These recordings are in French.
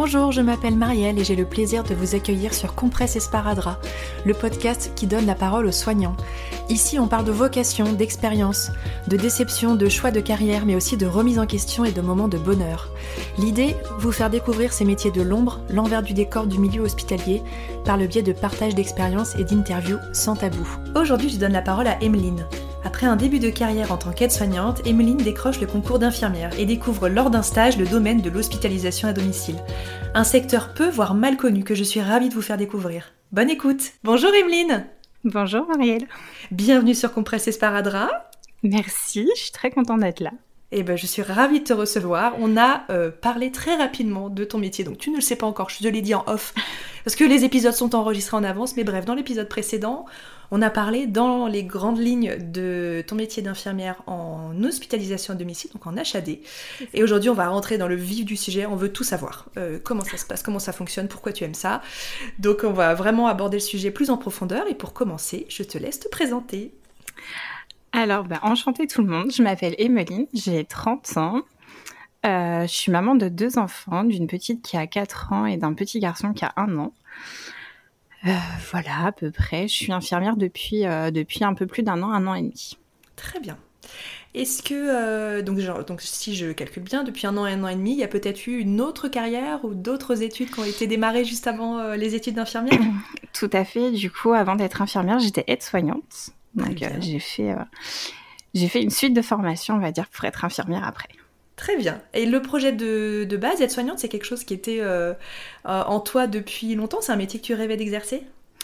Bonjour, je m'appelle Marielle et j'ai le plaisir de vous accueillir sur Compresse Esparadrap, le podcast qui donne la parole aux soignants. Ici, on parle de vocation, d'expérience, de déception, de choix de carrière, mais aussi de remise en question et de moments de bonheur. L'idée, vous faire découvrir ces métiers de l'ombre, l'envers du décor du milieu hospitalier, par le biais de partage d'expériences et d'interviews sans tabou. Aujourd'hui, je donne la parole à Emeline. Après un début de carrière en tant qu'aide-soignante, Emeline décroche le concours d'infirmière et découvre lors d'un stage le domaine de l'hospitalisation à domicile. Un secteur peu, voire mal connu, que je suis ravie de vous faire découvrir. Bonne écoute. Bonjour Emeline. Bonjour Marielle. Bienvenue sur Compresse Esparadrap. Merci, je suis très contente d'être là. Eh ben, je suis ravie de te recevoir. On a parlé très rapidement de ton métier, donc tu ne le sais pas encore, je te l'ai dit en off, parce que les épisodes sont enregistrés en avance, mais bref, dans l'épisode précédent, on a parlé dans les grandes lignes de ton métier d'infirmière en hospitalisation à domicile, donc en HAD. Et aujourd'hui, on va rentrer dans le vif du sujet, on veut tout savoir. Comment ça se passe, comment ça fonctionne, pourquoi tu aimes ça. Donc on va vraiment aborder le sujet plus en profondeur, et pour commencer, je te laisse te présenter. Alors, enchantée tout le monde, je m'appelle Emeline, j'ai 30 ans. Je suis maman de 2 enfants, d'une petite qui a 4 ans et d'un petit garçon qui a 1 an. Voilà, à peu près. Je suis infirmière depuis un peu plus d'1 an et demi. Très bien. Est-ce que, donc si je calcule bien, depuis 1 an et 1 an et demi, il y a peut-être eu une autre carrière ou d'autres études qui ont été démarrées juste avant les études d'infirmière ? Tout à fait. Du coup, avant d'être infirmière, j'étais aide-soignante. Donc, j'ai fait une suite de formations, on va dire, pour être infirmière après. Très bien. Et le projet de base, aide-soignante, c'est quelque chose qui était en toi depuis longtemps ? C'est un métier que tu rêvais d'exercer ?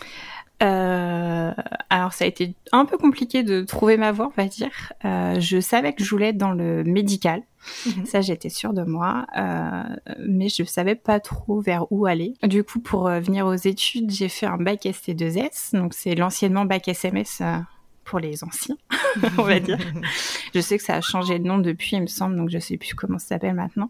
Alors, ça a été un peu compliqué de trouver ma voie, on va dire. Je savais que je voulais être dans le médical. Ça, j'étais sûre de moi. Mais je savais pas trop vers où aller. Du coup, pour venir aux études, j'ai fait un bac ST2S. Donc, c'est l'anciennement bac SMS pour les anciens, on va dire. Je sais que ça a changé de nom depuis, il me semble, donc je sais plus comment ça s'appelle maintenant.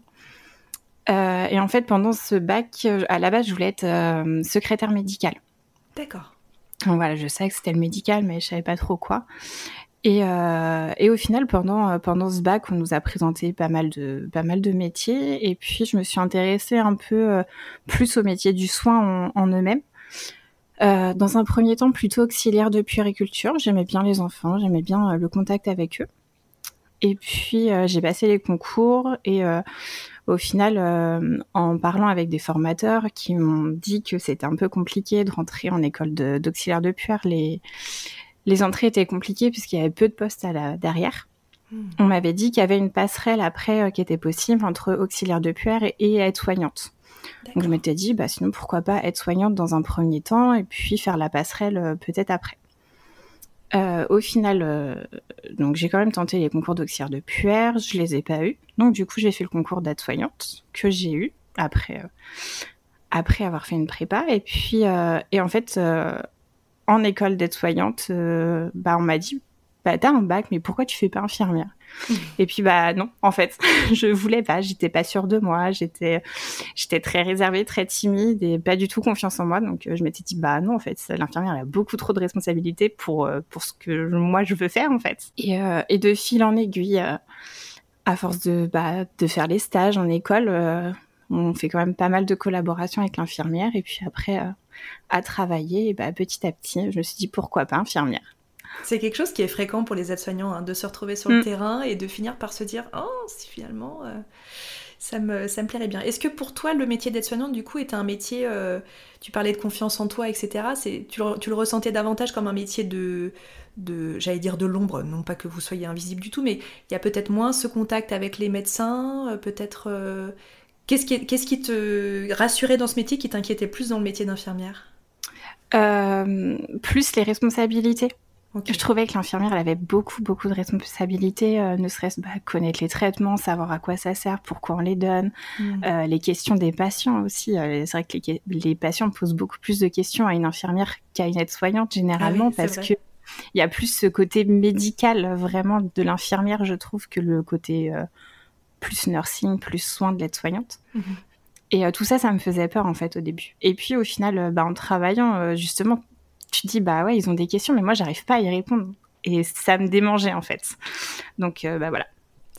Et en fait, pendant ce bac, à la base, je voulais être secrétaire médicale. D'accord. Donc voilà, je savais que c'était le médical, mais je savais pas trop quoi. Et au final, pendant ce bac, on nous a présenté pas mal de métiers. Et puis, je me suis intéressée un peu plus aux métiers du soin en eux-mêmes. Dans un premier temps, plutôt auxiliaire de puériculture. J'aimais bien les enfants, j'aimais bien le contact avec eux. Et puis, j'ai passé les concours et au final, en parlant avec des formateurs qui m'ont dit que c'était un peu compliqué de rentrer en école d'auxiliaire de puère, les entrées étaient compliquées puisqu'il y avait peu de postes derrière. On m'avait dit qu'il y avait une passerelle après qui était possible entre auxiliaire de puère et aide-soignante. D'accord. Donc je m'étais dit, sinon pourquoi pas être soignante dans un premier temps et puis faire la passerelle peut-être après. Au final, donc j'ai quand même tenté les concours d'auxiliaire de puère, je les ai pas eus. Donc du coup j'ai fait le concours d'aide-soignante que j'ai eu après avoir fait une prépa. Et puis et en fait en école d'aide-soignante, on m'a dit t'as un bac, mais pourquoi tu fais pas infirmière ? Et puis non, en fait, je voulais pas, j'étais pas sûre de moi, j'étais très réservée, très timide et pas du tout confiance en moi, donc je m'étais dit non, en fait, l'infirmière elle a beaucoup trop de responsabilités pour ce que moi je veux faire en fait. Et de fil en aiguille, à force de faire les stages en école, on fait quand même pas mal de collaborations avec l'infirmière et puis après à travailler, et petit à petit, je me suis dit pourquoi pas infirmière. C'est quelque chose qui est fréquent pour les aides-soignants, de se retrouver sur le terrain et de finir par se dire « Oh, si finalement, ça me plairait bien ». Est-ce que pour toi, le métier d'aide-soignante, du coup, était un métier, tu parlais de confiance en toi, etc. Tu le ressentais davantage comme un métier j'allais dire de l'ombre, non pas que vous soyez invisible du tout, mais il y a peut-être moins ce contact avec les médecins, peut-être... Qu'est-ce qui te rassurait dans ce métier, qui t'inquiétait plus dans le métier d'infirmière ? Plus les responsabilités. Okay. Je trouvais que l'infirmière, elle avait beaucoup de responsabilités, ne serait-ce connaître les traitements, savoir à quoi ça sert, pourquoi on les donne, les questions des patients aussi. C'est vrai que les patients posent beaucoup plus de questions à une infirmière qu'à une aide-soignante, généralement, parce qu'il y a plus ce côté médical, vraiment, de l'infirmière, je trouve, que le côté plus nursing, plus soin de l'aide-soignante. Et tout ça me faisait peur, en fait, au début. Et puis, au final, en travaillant, justement, tu te dis, ouais, ils ont des questions, mais moi, j'arrive pas à y répondre. Et ça me démangeait, en fait. Donc, voilà.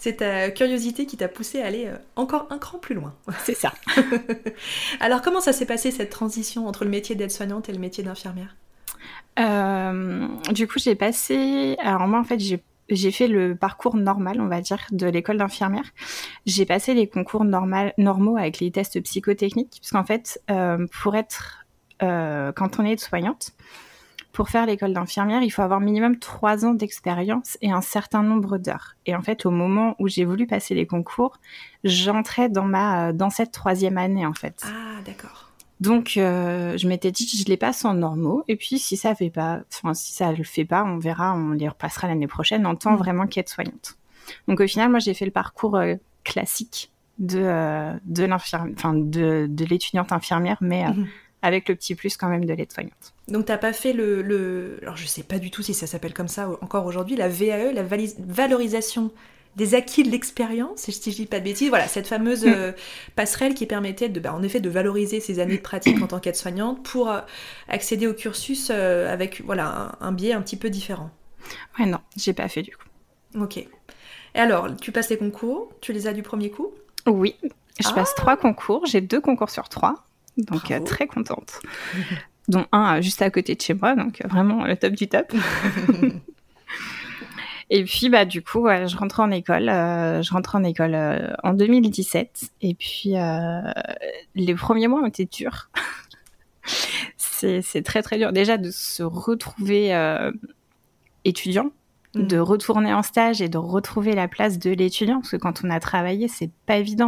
C'est ta curiosité qui t'a poussé à aller encore un cran plus loin. C'est ça. Alors, comment ça s'est passé cette transition entre le métier d'aide-soignante et le métier d'infirmière ? Du coup, j'ai passé... Alors moi, en fait, j'ai fait le parcours normal, on va dire, de l'école d'infirmière. J'ai passé les concours normaux avec les tests psychotechniques, parce qu'en fait, pour être... quand on est aide-soignante, pour faire l'école d'infirmière, il faut avoir minimum 3 ans d'expérience et un certain nombre d'heures. Et en fait, au moment où j'ai voulu passer les concours, j'entrais dans cette 3e année, en fait. Ah, d'accord. Donc, je m'étais dit que je les passe en normaux. Et puis, si ça le fait pas, on verra, on les repassera l'année prochaine en tant vraiment qu'aide-soignante. Donc, au final, moi, j'ai fait le parcours classique de l'étudiante infirmière, mais avec le petit plus quand même de l'aide-soignante. Donc, t'as pas fait alors, je sais pas du tout si ça s'appelle comme ça encore aujourd'hui, la VAE, la valorisation des acquis de l'expérience, si je dis pas de bêtises. Voilà, cette fameuse passerelle qui permettait en effet de valoriser ses années de pratique en tant qu'aide-soignante pour accéder au cursus avec un biais un petit peu différent. Ouais, non, j'ai pas fait du coup. Ok. Et alors, tu passes les concours, tu les as du premier coup ? Oui, je passe 3 concours, j'ai 2 concours sur 3, donc très contente. Dont un juste à côté de chez moi, donc vraiment le top du top. Et puis, du coup, je rentre en école en 2017. Et puis, les premiers mois ont été durs. C'est très, très dur. Déjà, de se retrouver étudiant, de retourner en stage et de retrouver la place de l'étudiant. Parce que quand on a travaillé, c'est pas évident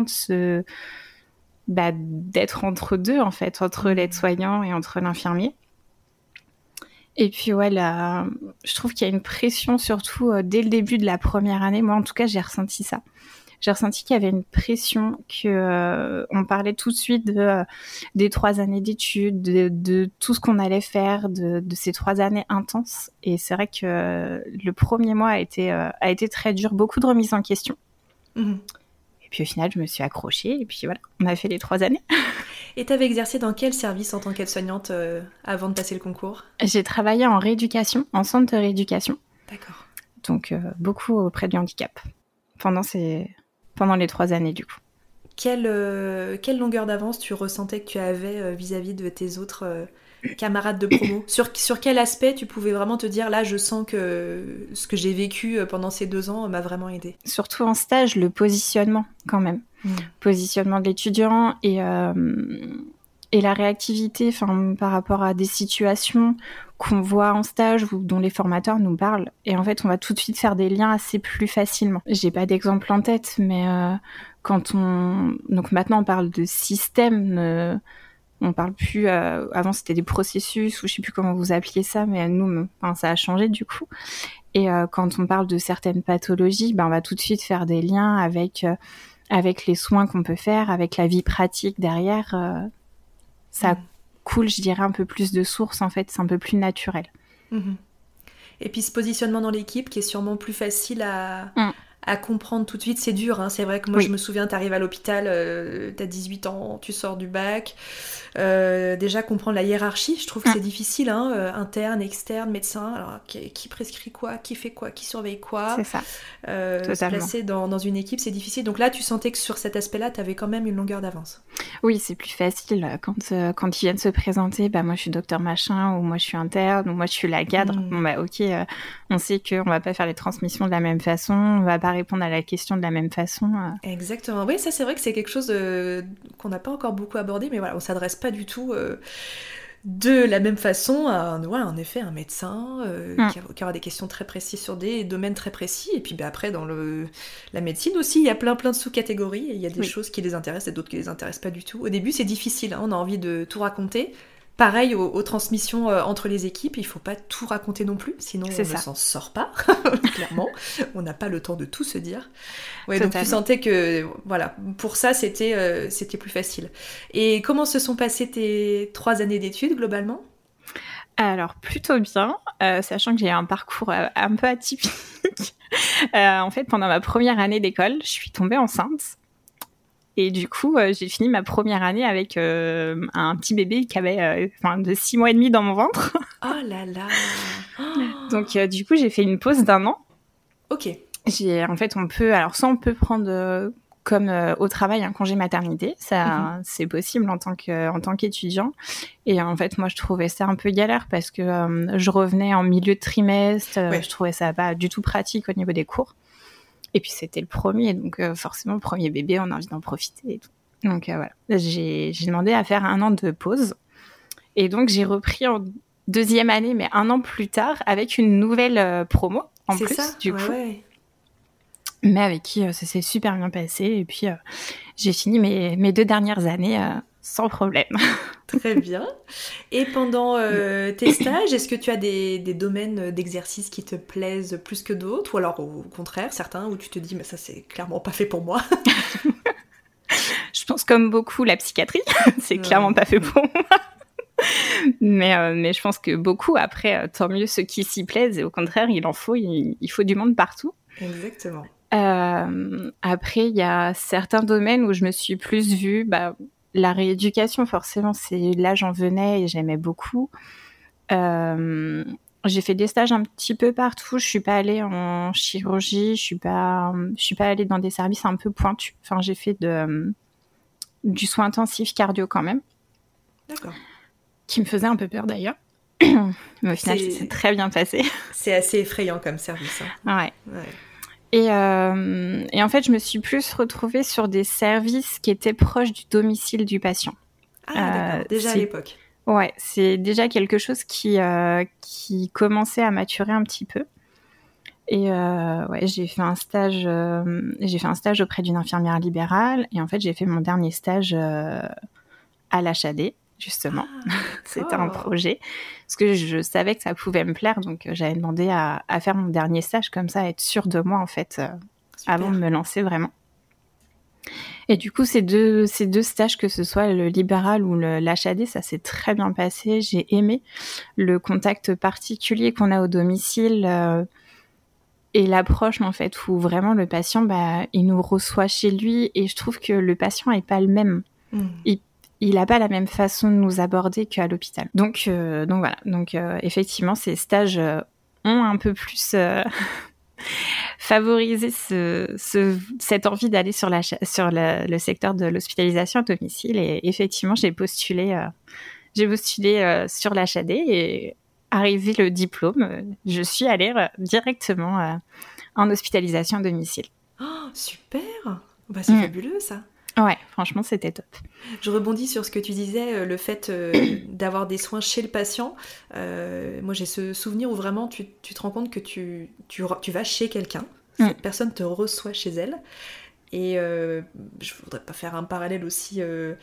d'être entre deux, en fait, entre l'aide-soignant et entre l'infirmier. Et puis, je trouve qu'il y a une pression, surtout dès le début de la première année. Moi, en tout cas, j'ai ressenti ça. J'ai ressenti qu'il y avait une pression, on parlait tout de suite des 3 années d'études, de tout ce qu'on allait faire, de ces 3 années intenses. Et c'est vrai que le premier mois a été très dur, beaucoup de remises en question. Et puis au final, je me suis accrochée et puis voilà, on a fait les 3 années. Et tu avais exercé dans quel service en tant qu'aide-soignante avant de passer le concours ? J'ai travaillé en rééducation, en centre de rééducation. D'accord. Donc beaucoup auprès du handicap pendant les 3 années du coup. Quelle longueur d'avance tu ressentais que tu avais vis-à-vis de tes autres camarades de promo ? Sur quel aspect tu pouvais vraiment te dire, là je sens que ce que j'ai vécu pendant ces 2 ans m'a vraiment aidée ? Surtout en stage, le positionnement quand même. Positionnement de l'étudiant et la réactivité par rapport à des situations qu'on voit en stage ou dont les formateurs nous parlent. Et en fait, on va tout de suite faire des liens assez plus facilement. J'ai pas d'exemple en tête, mais donc maintenant on parle de système, on parle plus... avant c'était des processus ou je sais plus comment vous appeliez ça, mais nous, ça a changé du coup. Et quand on parle de certaines pathologies, on va tout de suite faire des liens avec les soins qu'on peut faire, avec la vie pratique derrière. Ça coule, je dirais, un peu plus de source, en fait, c'est un peu plus naturel. Et puis ce positionnement dans l'équipe qui est sûrement plus facile à comprendre tout de suite, c'est dur, hein. C'est vrai que moi je me souviens, t'arrives à l'hôpital, t'as 18 ans, tu sors du bac, déjà comprendre la hiérarchie, je trouve que c'est difficile, hein, interne, externe, médecin, alors qui prescrit quoi, qui fait quoi, qui surveille quoi, c'est ça. Se placer dans une équipe, c'est difficile, donc là tu sentais que sur cet aspect-là t'avais quand même une longueur d'avance. Oui, c'est plus facile quand ils viennent se présenter, moi je suis docteur machin, ou moi je suis interne, ou moi je suis la cadre. Ok, on sait qu'on va pas faire les transmissions de la même façon, on va pas répondre à la question de la même façon. Exactement, oui, ça c'est vrai que c'est quelque chose qu'on n'a pas encore beaucoup abordé, mais voilà, on s'adresse pas du tout de la même façon à en effet un médecin qui aura des questions très précises sur des domaines très précis, et puis après dans la médecine aussi, il y a plein de sous-catégories, et il y a des choses qui les intéressent et d'autres qui les intéressent pas du tout. Au début c'est difficile, hein, on a envie de tout raconter. Pareil aux transmissions entre les équipes, il faut pas tout raconter non plus, sinon on ne s'en sort pas, clairement. On n'a pas le temps de tout se dire. Ouais, donc tu sentais que, voilà, pour ça c'était plus facile. Et comment se sont passées tes 3 années d'études globalement ? Alors plutôt bien, sachant que j'ai un parcours un peu atypique. En fait, pendant ma première année d'école, je suis tombée enceinte. Et du coup, j'ai fini ma première année avec un petit bébé qui avait de 6 mois et demi dans mon ventre. Oh là là. Donc, du coup, j'ai fait une pause d'1 an. Ok. En fait, soit on peut prendre comme au travail un congé maternité, ça c'est possible en tant qu'étudiant. Et en fait, moi je trouvais ça un peu galère parce que je revenais en milieu de trimestre, je trouvais ça pas du tout pratique au niveau des cours. Et puis c'était le premier, donc forcément le premier bébé, on a envie d'en profiter et tout. Donc voilà, j'ai demandé à faire 1 an de pause. Et donc j'ai repris en 2e année, mais 1 an plus tard, avec une nouvelle promo en plus, du coup. Ouais. Mais avec qui ça s'est super bien passé. Et puis j'ai fini mes 2 dernières années sans problème. Très bien. Et pendant tes stages, est-ce que tu as des domaines d'exercice qui te plaisent plus que d'autres, ou alors au contraire, certains où tu te dis mais ça c'est clairement pas fait pour moi? Je pense comme beaucoup la psychiatrie, c'est clairement pas fait pour moi. Mais je pense que beaucoup, après, tant mieux ceux qui s'y plaisent. Et au contraire, il faut du monde partout. Exactement. Après, il y a certains domaines où je me suis plus vue... la rééducation, forcément, là j'en venais et j'aimais beaucoup. J'ai fait des stages un petit peu partout. Je suis pas allée en chirurgie, je suis pas allée dans des services un peu pointus. Enfin, j'ai fait du soin intensif cardio quand même. D'accord. Qui me faisait un peu peur d'ailleurs. Mais au final, c'est très bien passé. C'est assez effrayant comme service. Ouais. Et en fait, je me suis plus retrouvée sur des services qui étaient proches du domicile du patient. Ah, d'accord. Déjà à l'époque. Ouais, c'est déjà quelque chose qui commençait à maturer un petit peu. Et j'ai fait un stage auprès d'une infirmière libérale. Et en fait, j'ai fait mon dernier stage à l'HAD, justement. C'était un projet. Parce que je savais que ça pouvait me plaire. Donc, j'avais demandé à faire mon dernier stage comme ça, à être sûre de moi, en fait, avant de me lancer vraiment. Et du coup, ces deux stages, que ce soit le libéral ou l'HAD, ça s'est très bien passé. J'ai aimé le contact particulier qu'on a au domicile et l'approche, en fait, où vraiment le patient, il nous reçoit chez lui. Et je trouve que le patient n'est pas le même. Il n'a pas la même façon de nous aborder qu'à l'hôpital. Donc voilà. Donc effectivement, ces stages ont un peu plus favoriser cette envie d'aller sur le secteur de l'hospitalisation à domicile. Et effectivement, j'ai postulé sur l'HAD et arrivé le diplôme, je suis allée directement en hospitalisation à domicile. Oh, super! C'est fabuleux ça. Ouais, franchement, c'était top. Je rebondis sur ce que tu disais, le fait d'avoir des soins chez le patient. Moi, j'ai ce souvenir où vraiment tu te rends compte que tu vas chez quelqu'un, cette personne te reçoit chez elle. Et je voudrais pas faire un parallèle aussi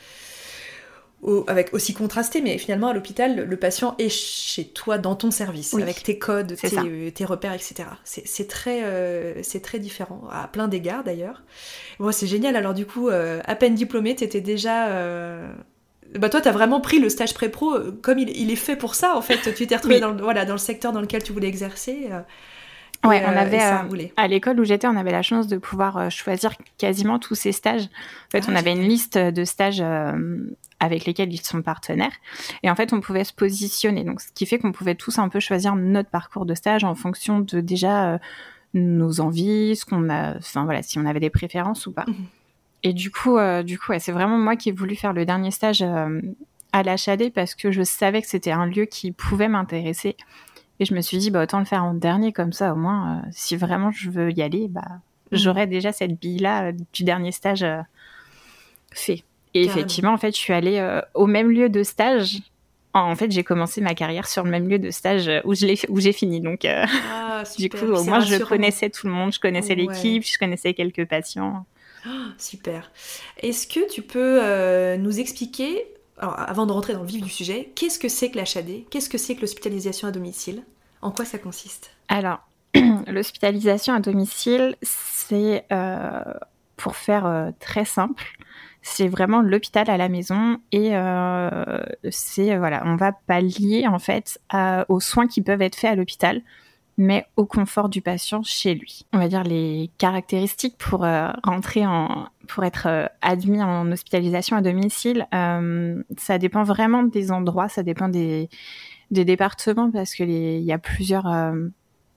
aussi contrasté, mais finalement à l'hôpital, le patient est chez toi dans ton service, avec tes codes, tes repères, etc. C'est très différent, à plein d'égards d'ailleurs. Bon, c'est génial, alors du coup, à peine diplômée, t'étais déjà... toi, t'as vraiment pris le stage pré-pro comme il est fait pour ça, en fait. Tu t'es retrouvée dans le secteur dans lequel tu voulais exercer. Ouais, on avait à l'école où j'étais, on avait la chance de pouvoir choisir quasiment tous ces stages. En fait, on avait une liste de stages avec lesquels ils sont partenaires. Et en fait, on pouvait se positionner. Donc, ce qui fait qu'on pouvait tous un peu choisir notre parcours de stage en fonction de déjà nos envies, ce qu'on a, enfin voilà, si on avait des préférences ou pas. Et du coup, c'est vraiment moi qui ai voulu faire le dernier stage à l'HAD parce que je savais que c'était un lieu qui pouvait m'intéresser. Et je me suis dit, autant le faire en dernier, comme ça, au moins, si vraiment je veux y aller, j'aurai déjà cette bille-là du dernier stage fait. Et effectivement, en fait, je suis allée au même lieu de stage. En fait, j'ai commencé ma carrière sur le même lieu de stage où j'ai fini. Donc, du coup, au moins, je connaissais tout le monde, je connaissais l'équipe, je connaissais quelques patients. Oh, super. Est-ce que tu peux nous expliquer... Alors, avant de rentrer dans le vif du sujet, qu'est-ce que c'est que l'HAD ? Qu'est-ce que c'est que l'hospitalisation à domicile ? En quoi ça consiste ? Alors, l'hospitalisation à domicile, c'est, pour faire très simple, c'est vraiment l'hôpital à la maison et c'est, on va pallier en fait aux soins qui peuvent être faits à l'hôpital, mais au confort du patient chez lui. On va dire les caractéristiques pour être admis en hospitalisation à domicile, ça dépend vraiment des endroits, ça dépend des départements parce que il y a plusieurs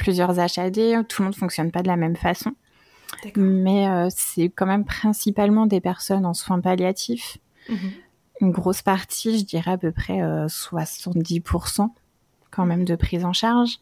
plusieurs HAD, tout le monde fonctionne pas de la même façon. D'accord. Mais c'est quand même principalement des personnes en soins palliatifs. Une grosse partie, je dirais à peu près 70% quand même de prise en charge.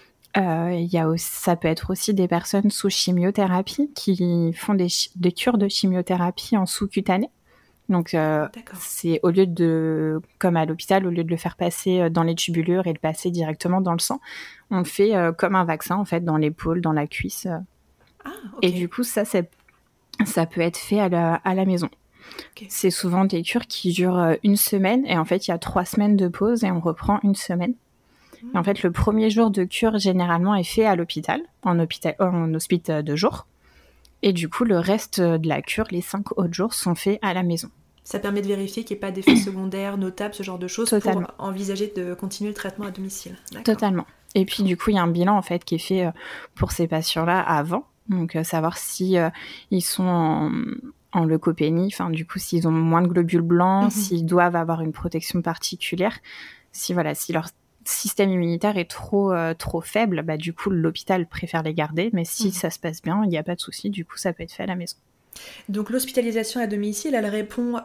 Ça peut être aussi des personnes sous chimiothérapie qui font des cures de chimiothérapie en sous-cutané. Donc, c'est au lieu de, comme à l'hôpital, au lieu de le faire passer dans les tubulures et le passer directement dans le sang, on le fait comme un vaccin, en fait, dans l'épaule, dans la cuisse. Et du coup, ça peut être fait à la maison. Okay. C'est souvent des cures qui durent 1 semaine et en fait, il y a 3 semaines de pause et on reprend 1 semaine. Et en fait, le premier jour de cure, généralement, est fait à l'hôpital, en hospice de jour. Et du coup, le reste de la cure, les 5 autres jours, sont faits à la maison. Ça permet de vérifier qu'il n'y ait pas d'effets secondaires notables, ce genre de choses, Totalement. Pour envisager de continuer le traitement à domicile. D'accord. Totalement. Et puis, du coup, il y a un bilan, en fait, qui est fait pour ces patients-là avant. Donc, savoir si ils sont en leucopénie, enfin, du coup, s'ils ont moins de globules blancs, s'ils doivent avoir une protection particulière, si leur système immunitaire est trop faible, bah, du coup, l'hôpital préfère les garder. Mais si ça se passe bien, il n'y a pas de souci. Du coup, ça peut être fait à la maison. Donc, l'hospitalisation à domicile, elle répond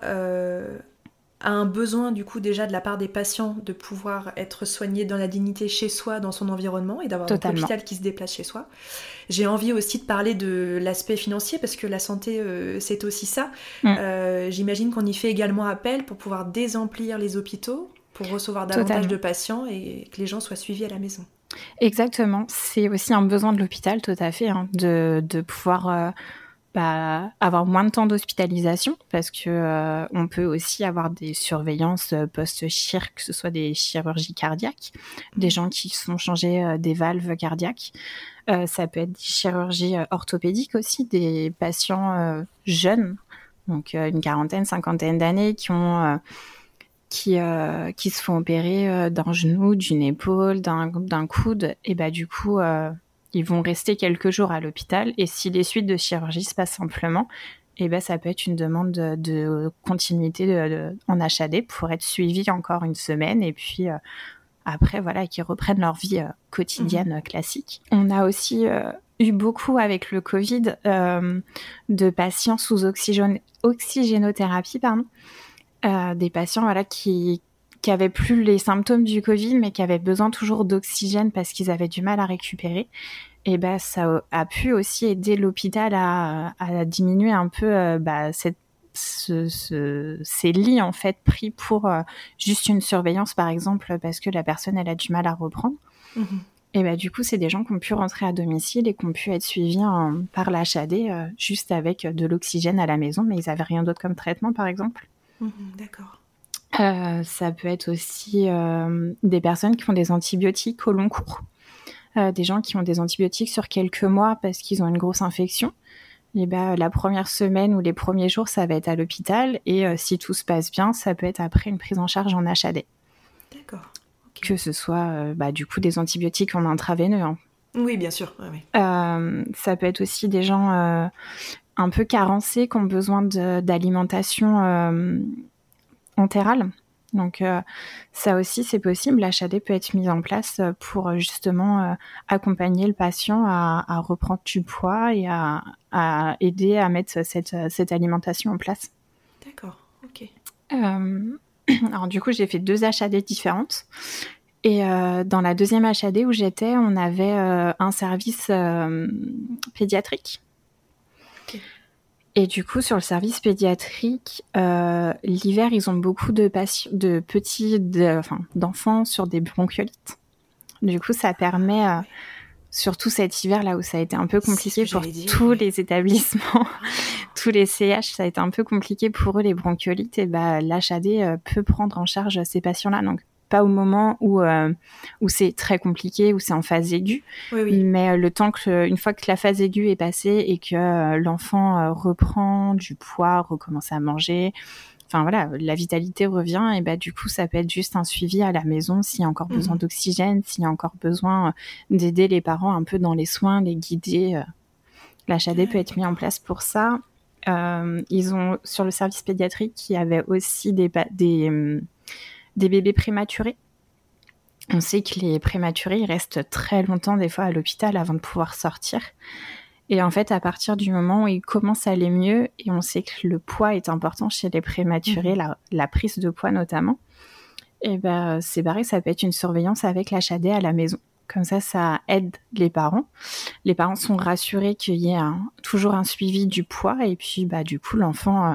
à un besoin, du coup, déjà de la part des patients de pouvoir être soignés dans la dignité chez soi, dans son environnement, et d'avoir un hôpital qui se déplace chez soi. J'ai envie aussi de parler de l'aspect financier, parce que la santé, c'est aussi ça. J'imagine qu'on y fait également appel pour pouvoir désemplir les hôpitaux, pour recevoir davantage de patients et que les gens soient suivis à la maison. Exactement. C'est aussi un besoin de l'hôpital, tout à fait, de pouvoir avoir moins de temps d'hospitalisation, parce que on peut aussi avoir des surveillances post-chir, que ce soit des chirurgies cardiaques, des gens qui se font changer des valves cardiaques. Ça peut être des chirurgies orthopédiques aussi, des patients jeunes, donc une quarantaine, cinquantaine d'années, qui se font opérer d'un genou, d'une épaule, d'un coude, et du coup, ils vont rester quelques jours à l'hôpital. Et si les suites de chirurgie se passent simplement, ça peut être une demande de continuité en HAD pour être suivis encore 1 semaine. Et puis après, voilà, qu'ils reprennent leur vie quotidienne classique. On a aussi eu beaucoup avec le Covid de patients sous oxygénothérapie, des patients qui avaient plus les symptômes du Covid, mais qui avaient besoin toujours d'oxygène parce qu'ils avaient du mal à récupérer. Et ça a pu aussi aider l'hôpital à diminuer un peu ces lits en fait pris pour juste une surveillance, par exemple, parce que la personne elle a du mal à reprendre. Et du coup, c'est des gens qui ont pu rentrer à domicile et qui ont pu être suivis par l'HAD juste avec de l'oxygène à la maison, mais ils n'avaient rien d'autre comme traitement, par exemple. D'accord. Ça peut être aussi des personnes qui font des antibiotiques au long cours. Des gens qui ont des antibiotiques sur quelques mois parce qu'ils ont une grosse infection. Et la première semaine ou les premiers jours, ça va être à l'hôpital. Et si tout se passe bien, ça peut être après une prise en charge en HAD. D'accord. Okay. Que ce soit du coup des antibiotiques en intraveineux. Oui, bien sûr. Oui. Ça peut être aussi des gens un peu carencés qui ont besoin d'alimentation entérale. Donc ça aussi c'est possible, l'HAD peut être mis en place pour justement accompagner le patient à reprendre du poids et à aider à mettre cette alimentation en place. D'accord, ok. Alors du coup j'ai fait 2 HAD différentes et dans la deuxième HAD où j'étais, on avait un service pédiatrique. Okay. Et du coup, sur le service pédiatrique, l'hiver, ils ont beaucoup d'enfants sur des bronchiolites. Du coup, ça permet, surtout cet hiver là où ça a été un peu compliqué pour tous les établissements, tous les CH, ça a été un peu compliqué pour eux les bronchiolites. Et l'HAD peut prendre en charge ces patients-là. Donc pas au moment où c'est très compliqué, où c'est en phase aiguë, oui. Mais le temps une fois que la phase aiguë est passée et que l'enfant reprend du poids, recommence à manger, enfin voilà, la vitalité revient et du coup ça peut être juste un suivi à la maison s'il y a encore besoin d'oxygène, s'il y a encore besoin d'aider les parents un peu dans les soins, les guider. L'HAD peut être mis en place pour ça. Ils ont sur le service pédiatrique, il y avait aussi des bébés prématurés. On sait que les prématurés ils restent très longtemps des fois à l'hôpital avant de pouvoir sortir. Et en fait, à partir du moment où ils commencent à aller mieux, et on sait que le poids est important chez les prématurés, la prise de poids notamment, et ben c'est pareil, ça peut être une surveillance avec l'HAD à la maison. Comme ça aide les parents. Les parents sont rassurés qu'il y ait toujours un suivi du poids, et puis du coup l'enfant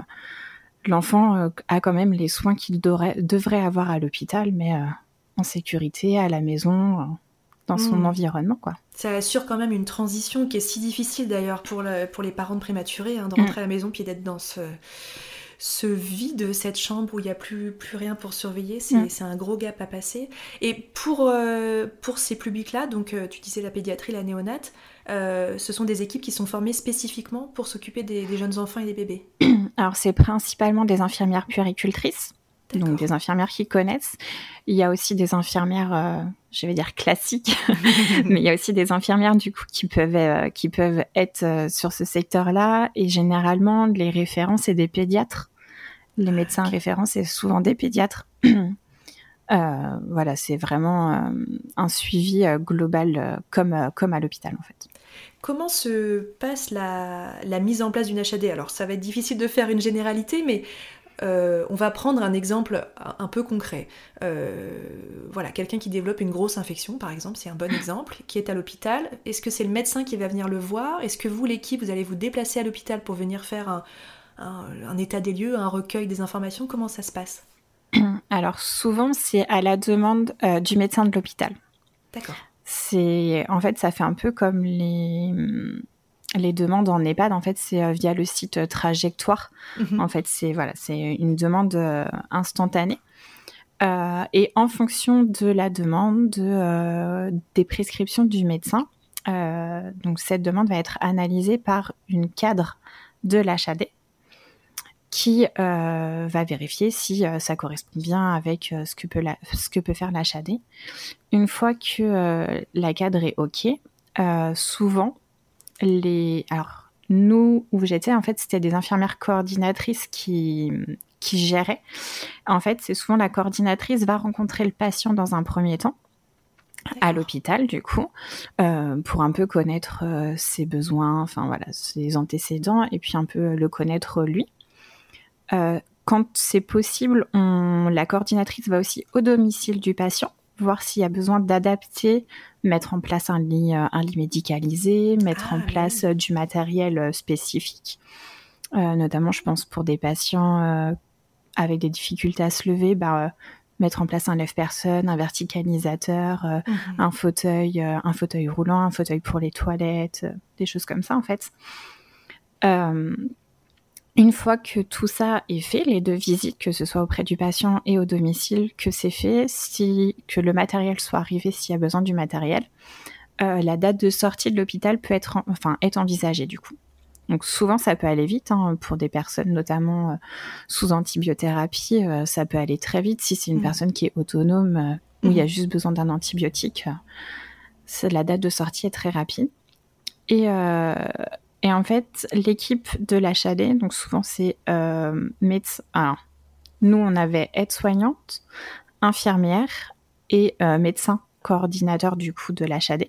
a quand même les soins qu'il devrait avoir à l'hôpital, mais en sécurité, à la maison, dans son environnement, quoi. Ça assure quand même une transition qui est si difficile d'ailleurs pour les parents de prématurés, de rentrer à la maison puis d'être dans ce vide, cette chambre où il n'y a plus rien pour surveiller. C'est un gros gap à passer. Et pour ces publics-là, donc tu disais la pédiatrie, la néonate, ce sont des équipes qui sont formées spécifiquement pour s'occuper des jeunes enfants et des bébés. Alors c'est principalement des infirmières puéricultrices. D'accord. Donc des infirmières qui connaissent. Il y a aussi des infirmières, je vais dire classiques, mais il y a aussi des infirmières du coup qui peuvent être sur ce secteur-là. Et généralement, les référents, c'est des pédiatres. Les médecins référents, c'est souvent des pédiatres. Voilà, c'est vraiment un suivi global comme à l'hôpital en fait. Comment se passe la mise en place d'une HAD ? Alors ça va être difficile de faire une généralité, mais on va prendre un exemple un peu concret. Voilà, quelqu'un qui développe une grosse infection, par exemple, c'est un bon exemple, qui est à l'hôpital. Est-ce que c'est le médecin qui va venir le voir ? Est-ce que vous, l'équipe, vous allez vous déplacer à l'hôpital pour venir faire un état des lieux, un recueil des informations ? Comment ça se passe ? Alors souvent, c'est à la demande du médecin de l'hôpital. D'accord. En fait, ça fait un peu comme les demandes en EHPAD. En fait, c'est via le site Trajectoire. En fait, c'est une demande instantanée. Et en fonction de la demande, des prescriptions du médecin, donc cette demande va être analysée par une cadre de l'HAD qui va vérifier si ça correspond bien avec ce que peut faire l'HAD. Une fois que la cadre est OK, souvent, alors nous, où j'étais, en fait, c'était des infirmières coordinatrices qui géraient. En fait, c'est souvent la coordinatrice va rencontrer le patient dans un premier temps, à l'hôpital, du coup, pour un peu connaître ses besoins, enfin voilà, ses antécédents, et puis un peu le connaître lui. Quand c'est possible, la coordinatrice va aussi au domicile du patient, voir s'il y a besoin d'adapter, mettre en place un lit médicalisé, mettre en place du matériel spécifique. Notamment, je pense, pour des patients avec des difficultés à se lever, mettre en place un lève-personne, un verticalisateur, un fauteuil roulant, un fauteuil pour les toilettes, des choses comme ça, en fait. Une fois que tout ça est fait, les 2 visites, que ce soit auprès du patient et au domicile, que c'est fait, que le matériel soit arrivé s'il y a besoin du matériel, la date de sortie de l'hôpital peut être envisagée du coup. Donc souvent ça peut aller vite, pour des personnes notamment sous antibiothérapie, ça peut aller très vite. Si c'est une personne qui est autonome, où il y a juste besoin d'un antibiotique, la date de sortie est très rapide. Et en fait, l'équipe de l'HAD, donc souvent c'est médecin. Alors, nous, on avait aide-soignante, infirmière et médecin coordinateur du coup de l'HAD.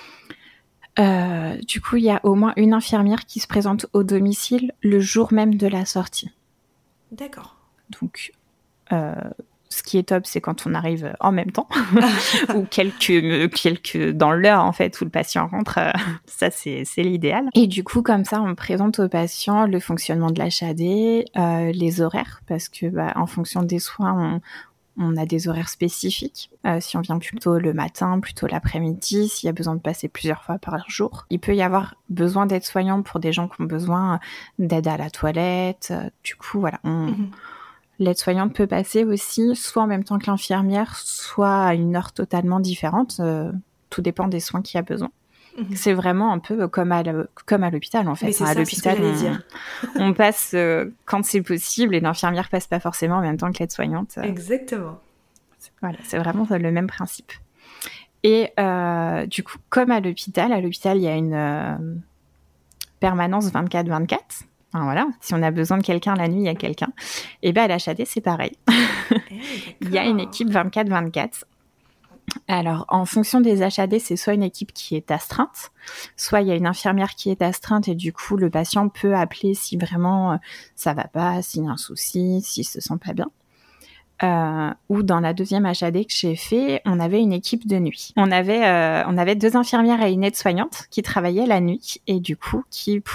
Du coup, il y a au moins une infirmière qui se présente au domicile le jour même de la sortie. D'accord. Donc, ce qui est top, c'est quand on arrive en même temps ou quelques dans l'heure en fait où le patient rentre. Ça, c'est l'idéal. Et du coup, comme ça, on présente au patient le fonctionnement de l'HAD, les horaires, parce que en fonction des soins, on a des horaires spécifiques. Si on vient plutôt le matin, plutôt l'après-midi, s'il y a besoin de passer plusieurs fois par jour. Il peut y avoir besoin d'aide-soignant pour des gens qui ont besoin d'aide à la toilette. Du coup, voilà, l'aide-soignante peut passer aussi, soit en même temps que l'infirmière, soit à une heure totalement différente. Tout dépend des soins qu'il y a besoin. C'est vraiment un peu comme à l'hôpital, en fait. Mais c'est à l'hôpital, on passe quand c'est possible et l'infirmière passe pas forcément en même temps que l'aide-soignante. Exactement. Voilà, c'est vraiment le même principe. Et du coup, comme à l'hôpital, il y a une permanence 24/24. Enfin, voilà, si on a besoin de quelqu'un la nuit, il y a quelqu'un. Et à l'HAD, c'est pareil. Il y a une équipe 24/24 Alors, en fonction des HAD, c'est soit une équipe qui est astreinte, soit il y a une infirmière qui est astreinte et du coup, le patient peut appeler si vraiment ça va pas, s'il y a un souci, s'il se sent pas bien. Ou dans la deuxième HAD que j'ai fait, on avait une équipe de nuit. On avait 2 infirmières et une aide-soignante qui travaillaient la nuit et du coup,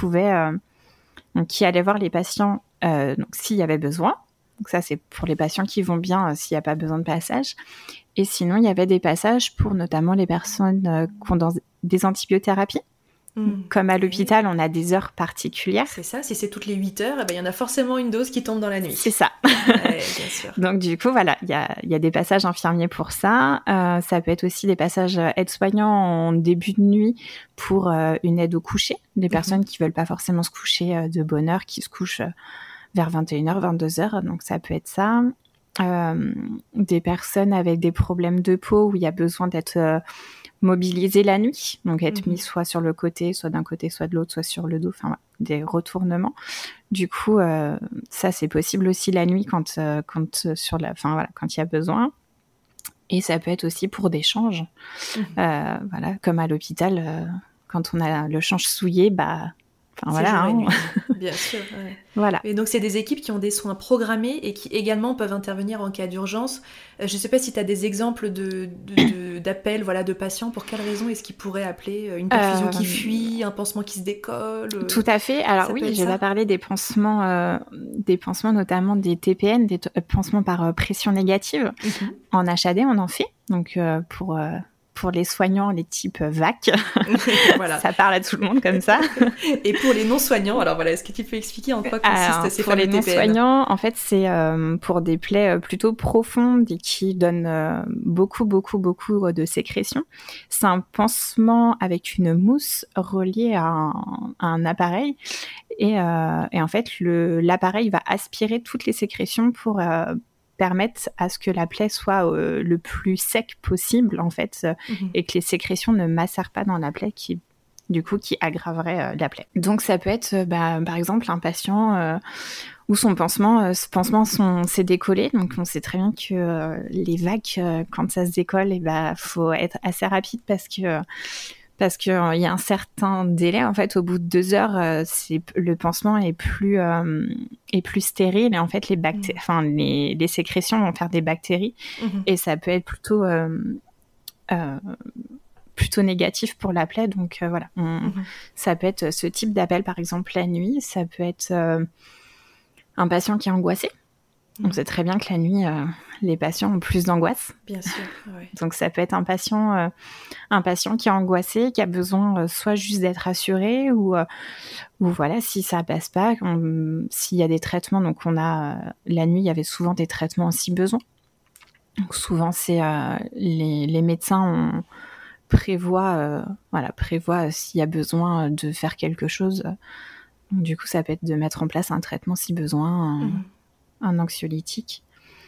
qui allaient voir les patients donc s'il y avait besoin. Donc ça, c'est pour les patients qui vont bien s'il n'y a pas besoin de passage. Et sinon, il y avait des passages pour notamment les personnes qui ont des antibiothérapies. Comme à l'hôpital, on a des heures particulières. C'est ça, si c'est toutes les 8 heures, il y en a forcément une dose qui tombe dans la nuit. C'est ça. Ouais, bien sûr. Donc du coup, voilà, il y a des passages infirmiers pour ça. Ça peut être aussi des passages aides-soignants en début de nuit pour une aide au coucher. Des personnes qui veulent pas forcément se coucher de bonne heure, qui se couchent vers 21h, 22h. Donc ça peut être ça. Des personnes avec des problèmes de peau où il y a besoin d'être mobilisé la nuit, donc être mis soit sur le côté, soit d'un côté, soit de l'autre, soit sur le dos, enfin voilà, des retournements. Du coup, ça c'est possible aussi la nuit quand il y a besoin. Et ça peut être aussi pour des changes, voilà, comme à l'hôpital, quand on a le change souillé, bien sûr. Ouais. Voilà. Et donc, c'est des équipes qui ont des soins programmés et qui également peuvent intervenir en cas d'urgence. Je ne sais pas si tu as des exemples d'appels de patients. Pour quelles raisons est-ce qu'ils pourraient appeler une perfusion qui fuit, un pansement qui se décolle Tout à fait. Alors oui, je vais parler des pansements notamment des TPN, des pansements par pression négative. En HAD, on en fait. Donc, pour les soignants, les types VAC. Voilà. Ça parle à tout le monde comme ça. Et pour les non-soignants, alors voilà, est-ce que tu peux expliquer en quoi consistent ces fameux TPN ? Pour les non-soignants, en fait, c'est pour des plaies plutôt profondes et qui donnent beaucoup de sécrétions. C'est un pansement avec une mousse reliée à un appareil. Et en fait, l'appareil va aspirer toutes les sécrétions pour permettre à ce que la plaie soit le plus sec possible, en fait, et que les sécrétions ne macèrent pas dans la plaie qui aggraverait la plaie. Donc, ça peut être, par exemple, un patient où ce pansement s'est décollé. Donc, on sait très bien que les vagues, quand ça se décolle, faut être assez rapide parce qu'il y a un certain délai. En fait, au bout de 2 heures, le pansement est plus stérile et en fait les sécrétions vont faire des bactéries et ça peut être plutôt négatif pour la plaie. Donc voilà, ça peut être ce type d'appel par exemple la nuit. Ça peut être un patient qui est angoissé. On sait très bien que la nuit, les patients ont plus d'angoisse. Bien sûr, oui. Donc, ça peut être un patient qui est angoissé, qui a besoin soit juste d'être rassuré ou voilà, si ça passe pas, s'il y a des traitements. Donc, la nuit, il y avait souvent des traitements si besoin. Donc, souvent, c'est les médecins prévoient s'il y a besoin de faire quelque chose. Donc, du coup, ça peut être de mettre en place un traitement si besoin, un anxiolytique.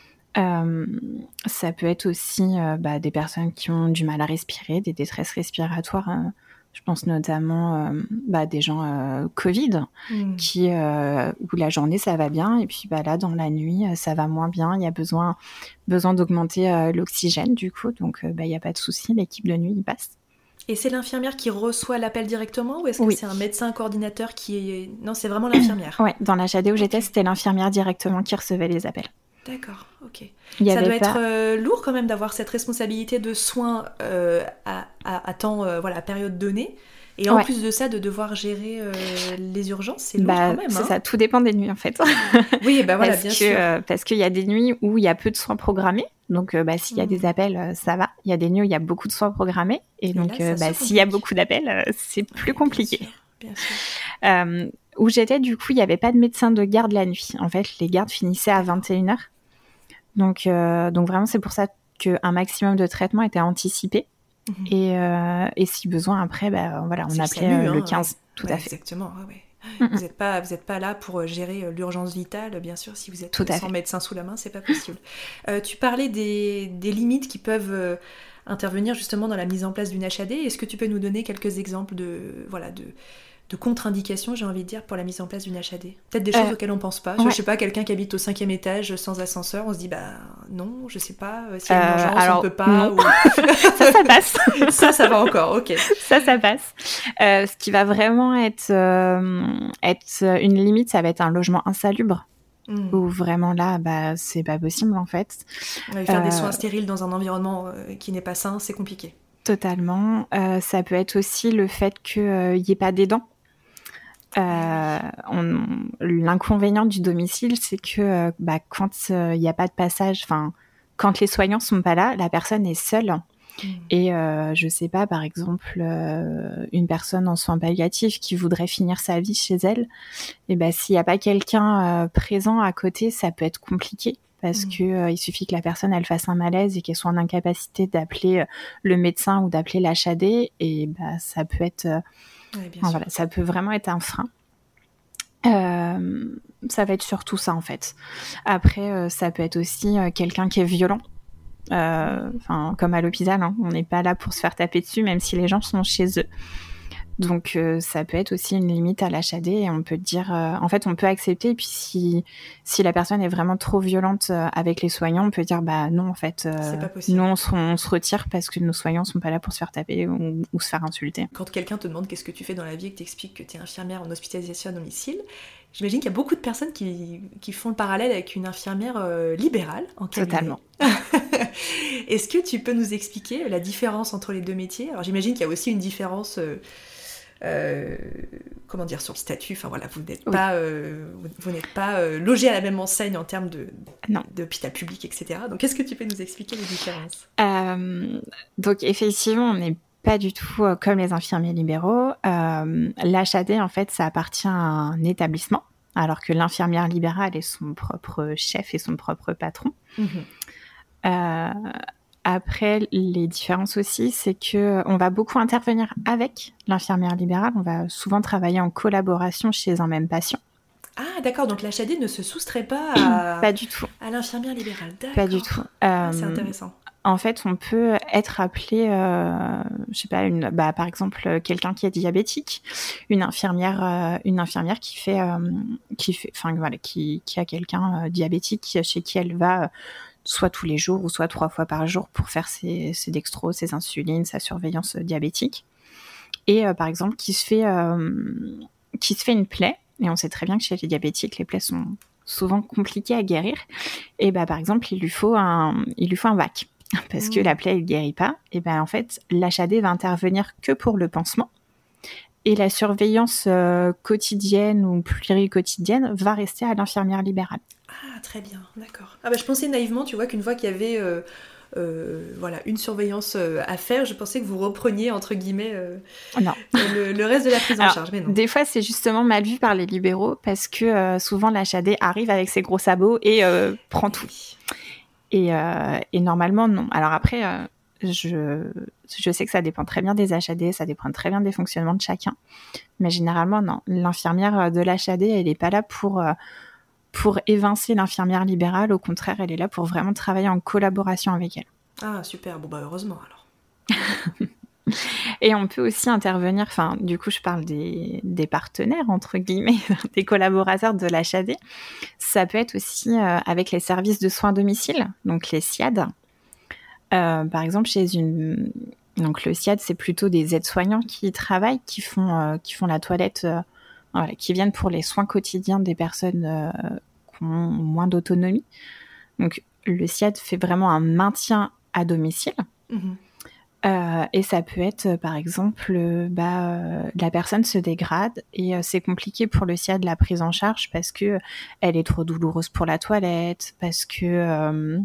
Ça peut être aussi des personnes qui ont du mal à respirer, des détresses respiratoires. Je pense notamment des gens Covid où la journée ça va bien et puis là dans la nuit ça va moins bien. Il y a besoin d'augmenter l'oxygène du coup. Donc il n'y a pas de souci, l'équipe de nuit y passe. Et c'est l'infirmière qui reçoit l'appel directement ou est-ce que c'est un médecin coordinateur Non, c'est vraiment l'infirmière. Oui, dans la HAD où j'étais, c'était l'infirmière directement qui recevait les appels. D'accord, ok. Ça doit être lourd quand même d'avoir cette responsabilité de soins à temps, à période donnée. Et en plus de ça, de devoir gérer les urgences, c'est lourd quand même. C'est ça, tout dépend des nuits en fait. Oui, bien sûr. Parce qu'il y a des nuits où il y a peu de soins programmés. Donc, s'il y a des appels, ça va. Il y a des nuits où il y a beaucoup de soins programmés. Et donc, s'il y a beaucoup d'appels, c'est plus compliqué. Bien sûr. Où j'étais, du coup, il n'y avait pas de médecin de garde la nuit. En fait, les gardes finissaient à 21h. Donc vraiment, c'est pour ça qu'un maximum de traitements était anticipé. Et si besoin, après, on appelait le 15. Tout à fait. Exactement, ouais. Vous n'êtes pas là pour gérer l'urgence vitale, bien sûr, si vous êtes sans médecin sous la main, c'est pas possible. Tu parlais des limites qui peuvent intervenir justement dans la mise en place d'une HAD. Est-ce que tu peux nous donner quelques exemples de contre-indications, j'ai envie de dire, pour la mise en place d'une HAD? Peut-être des choses auxquelles on pense pas. Je sais pas, quelqu'un qui habite au 5e étage sans ascenseur, on se dit, bah non, je sais pas, s'il y a une urgence, on peut pas. Non. Ça passe. Ça va encore, ok. Ça passe. Ce qui va vraiment être une limite, ça va être un logement insalubre. Où vraiment là, bah, c'est pas possible en fait. Faire des soins stériles dans un environnement qui n'est pas sain, c'est compliqué. Totalement. Ça peut être aussi le fait qu'il n'y ait pas d'aidant. L'inconvénient du domicile, c'est que quand il n'y a pas de passage, quand les soignants sont pas là, la personne est seule. Et je sais pas, par exemple, une personne en soins palliatifs qui voudrait finir sa vie chez elle, et s'il n'y a pas quelqu'un présent à côté, ça peut être compliqué. Parce que il suffit que la personne elle fasse un malaise et qu'elle soit en incapacité d'appeler le médecin ou d'appeler l'HAD, et ça peut être ça peut vraiment être un frein. Ça va être surtout ça en fait. Après ça peut être aussi quelqu'un qui est violent. Comme à l'hôpital, hein, on n'est pas là pour se faire taper dessus, même si les gens sont chez eux. Donc ça peut être aussi une limite à l'HAD, et on peut dire, en fait, on peut accepter. Et puis si la personne est vraiment trop violente avec les soignants, on peut dire non, en fait, c'est pas possible. Nous on se retire parce que nos soignants sont pas là pour se faire taper ou se faire insulter. Quand quelqu'un te demande qu'est-ce que tu fais dans la vie et que t'expliques que t'es infirmière en hospitalisation à domicile, j'imagine qu'il y a beaucoup de personnes qui font le parallèle avec une infirmière libérale en cabinet. Totalement. Est-ce que tu peux nous expliquer la différence entre les deux métiers? Alors j'imagine qu'il y a aussi une différence comment dire, sur le statut. Enfin voilà, vous n'êtes pas logé à la même enseigne en termes d'hôpital public, etc. Donc est-ce que tu peux nous expliquer les différences? Donc effectivement, on n'est pas du tout comme les infirmiers libéraux. L'HAD, en fait, ça appartient à un établissement, alors que l'infirmière libérale est son propre chef et son propre patron. Après, les différences aussi, c'est que on va beaucoup intervenir avec l'infirmière libérale. On va souvent travailler en collaboration chez un même patient. Ah, d'accord. Donc l'HAD ne se soustrait pas pas du tout. À l'infirmière libérale. D'accord. Pas du tout. C'est intéressant. En fait, on peut être appelé, je sais pas, par exemple, quelqu'un qui est diabétique, une infirmière qui a quelqu'un diabétique chez qui elle va soit tous les jours ou soit 3 fois par jour pour faire ses dextros, ses insulines, sa surveillance diabétique. Et par exemple, qui se fait une plaie, et on sait très bien que chez les diabétiques, les plaies sont souvent compliquées à guérir. Et par exemple, il lui faut un VAC. Parce que la plaie ne guérit pas, et en fait, l'HAD va intervenir que pour le pansement. Et la surveillance quotidienne ou pluriquotidienne va rester à l'infirmière libérale. Ah, très bien, d'accord. Je pensais naïvement, tu vois, qu'une fois qu'il y avait une surveillance à faire, je pensais que vous repreniez, entre guillemets, non. le reste de la prise en charge. Mais non. Des fois, c'est justement mal vu par les libéraux, parce que souvent, l'HAD arrive avec ses gros sabots et prend tout. Et normalement, non. Alors après, je sais que ça dépend très bien des HAD, ça dépend très bien des fonctionnements de chacun. Mais généralement, non. L'infirmière de l'HAD, elle n'est pas là pour évincer l'infirmière libérale. Au contraire, elle est là pour vraiment travailler en collaboration avec elle. Ah, super. Bon, heureusement, alors. Et on peut aussi intervenir, du coup, je parle des partenaires, entre guillemets, des collaborateurs de l'HAD. Ça peut être aussi avec les services de soins à domicile, donc les SIAD. Par exemple, donc le SIAD, c'est plutôt des aides-soignants qui travaillent, qui font la toilette, qui viennent pour les soins quotidiens des personnes qui ont moins d'autonomie. Donc, le SIAD fait vraiment un maintien à domicile. Et ça peut être, par exemple, la personne se dégrade et c'est compliqué pour le SIAD la prise en charge parce que elle est trop douloureuse pour la toilette, parce que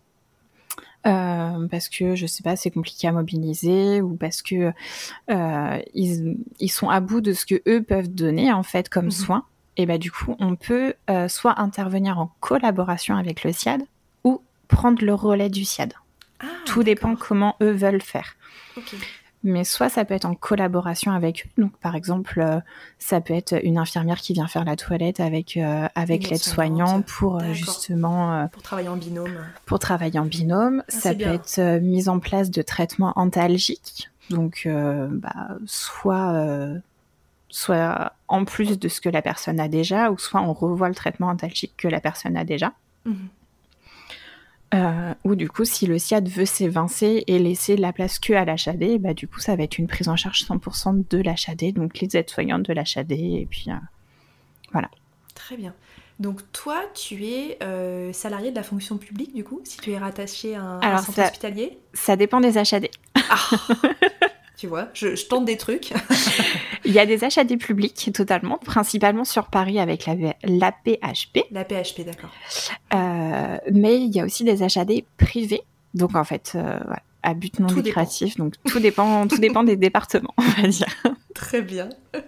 je sais pas, c'est compliqué à mobiliser, ou parce que ils sont à bout de ce que eux peuvent donner en fait comme soins. Et du coup, on peut soit intervenir en collaboration avec le SIAD ou prendre le relais du SIAD. Tout dépend comment eux veulent faire. Okay. Mais soit ça peut être en collaboration avec eux. Donc, par exemple, ça peut être une infirmière qui vient faire la toilette avec l'aide-soignant pour justement... pour travailler en binôme. Pour travailler en binôme. Ça peut être mise en place de traitements antalgiques. Donc, soit soit en plus de ce que la personne a déjà, ou soit on revoit le traitement antalgique que la personne a déjà. Ou du coup, si le SIAD veut s'évincer et laisser la place que à l'HAD, du coup, ça va être une prise en charge 100% de l'HAD, donc les aides-soignantes de l'HAD, et puis voilà. Très bien. Donc toi, tu es salarié de la fonction publique, du coup, si tu es rattaché à un centre hospitalier ? Ça dépend des HAD. Ah. Tu vois, je tente des trucs. Il y a des HAD publics, totalement, principalement sur Paris avec l'AP-HP. L'AP-HP, d'accord. Mais il y a aussi des HAD privés, donc en fait, voilà, à but non lucratif. Donc tout dépend des départements, on va dire. Très bien.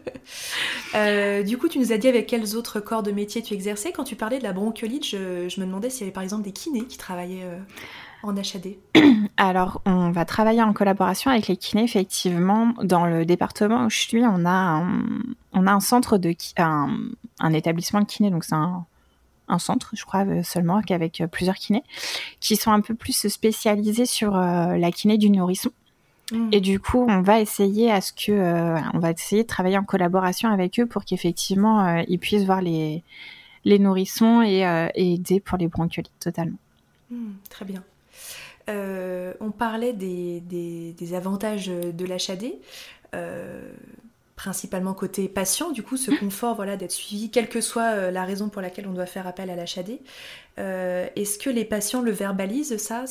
Du coup, tu nous as dit avec quels autres corps de métier tu exerçais. Quand tu parlais de la bronchiolite, je me demandais s'il y avait par exemple des kinés qui travaillaient en HAD. Alors, on va travailler en collaboration avec les kinés, effectivement. Dans le département où je suis, on a un centre un établissement de kiné, donc c'est un centre, je crois, seulement, avec plusieurs kinés, qui sont un peu plus spécialisés sur la kiné du nourrisson. Et du coup, on va essayer de travailler en collaboration avec eux pour qu'effectivement, ils puissent voir les nourrissons et aider pour les bronchiolites, totalement. Très bien. On parlait des avantages de l'HAD, principalement côté patient, du coup, ce confort d'être suivi, quelle que soit la raison pour laquelle on doit faire appel à l'HAD. Est-ce que les patients le verbalisent, ça,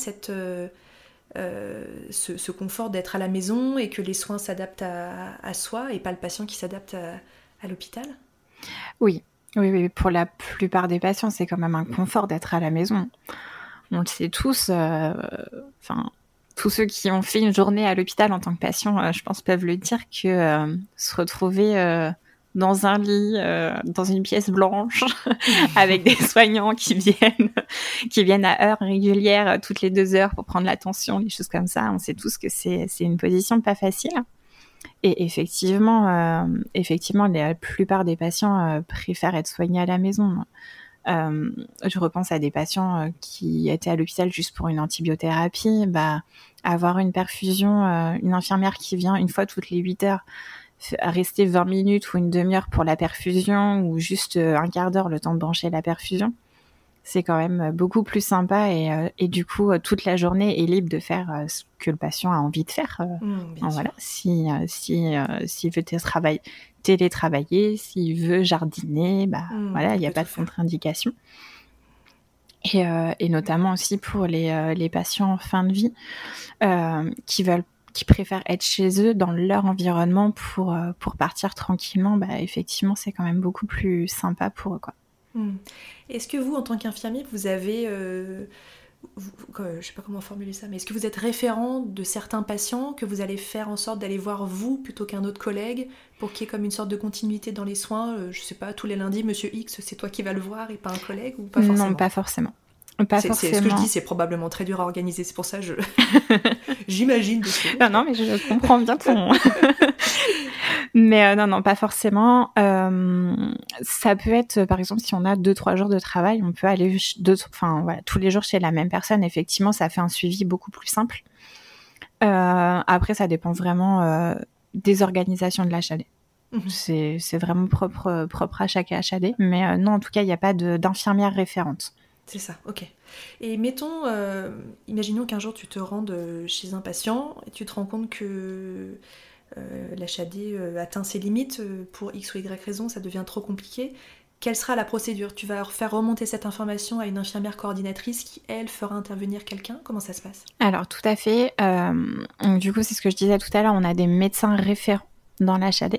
ce confort d'être à la maison et que les soins s'adaptent à soi et pas le patient qui s'adapte à l'hôpital ? Oui, pour la plupart des patients, c'est quand même un confort d'être à la maison. On le sait tous, tous ceux qui ont fait une journée à l'hôpital en tant que patient, je pense, peuvent le dire, que se retrouver dans un lit, dans une pièce blanche, avec des soignants qui viennent à heures régulières, toutes les 2 heures pour prendre la tension, des choses comme ça. On sait tous que c'est une position pas facile. Et effectivement, la plupart des patients préfèrent être soignés à la maison. Je repense à des patients qui étaient à l'hôpital juste pour une antibiothérapie. Avoir une perfusion, une infirmière qui vient une fois toutes les 8 heures, rester 20 minutes ou une demi-heure pour la perfusion, ou juste un quart d'heure le temps de brancher la perfusion, c'est quand même beaucoup plus sympa, et du coup, toute la journée est libre de faire ce que le patient a envie de faire. Voilà, s'il veut télétravailler, s'il veut jardiner, voilà, il n'y a pas de contre-indication. Et notamment aussi pour les patients en fin de vie qui préfèrent être chez eux dans leur environnement pour partir tranquillement, effectivement, c'est quand même beaucoup plus sympa pour eux, quoi. Est-ce que vous, en tant qu'infirmier, vous avez... je ne sais pas comment formuler ça, mais est-ce que vous êtes référent de certains patients que vous allez faire en sorte d'aller voir vous plutôt qu'un autre collègue pour qu'il y ait comme une sorte de continuité dans les soins ? Je ne sais pas, tous les lundis, Monsieur X, c'est toi qui vas le voir et pas un collègue, ou pas forcément ? Non, pas forcément. C'est ce que je dis, c'est probablement très dur à organiser, c'est pour ça que j'imagine. Non, mais je comprends bien ton... Mais non, pas forcément. Ça peut être, par exemple, si on a 2-3 jours de travail, on peut aller tous les jours chez la même personne. Effectivement, ça fait un suivi beaucoup plus simple. Après, ça dépend vraiment des organisations de l'HAD. C'est vraiment propre à chaque HAD. Mais non, en tout cas, il n'y a pas d'infirmière référente. C'est ça, ok. Et mettons, imaginons qu'un jour tu te rendes chez un patient et tu te rends compte que l'HAD atteint ses limites pour X ou Y raison, ça devient trop compliqué. Quelle sera la procédure ? Tu vas faire remonter cette information à une infirmière coordinatrice qui, elle, fera intervenir quelqu'un ? Comment ça se passe ? Alors, tout à fait. Du coup, c'est ce que je disais tout à l'heure, on a des médecins référents dans l'HAD.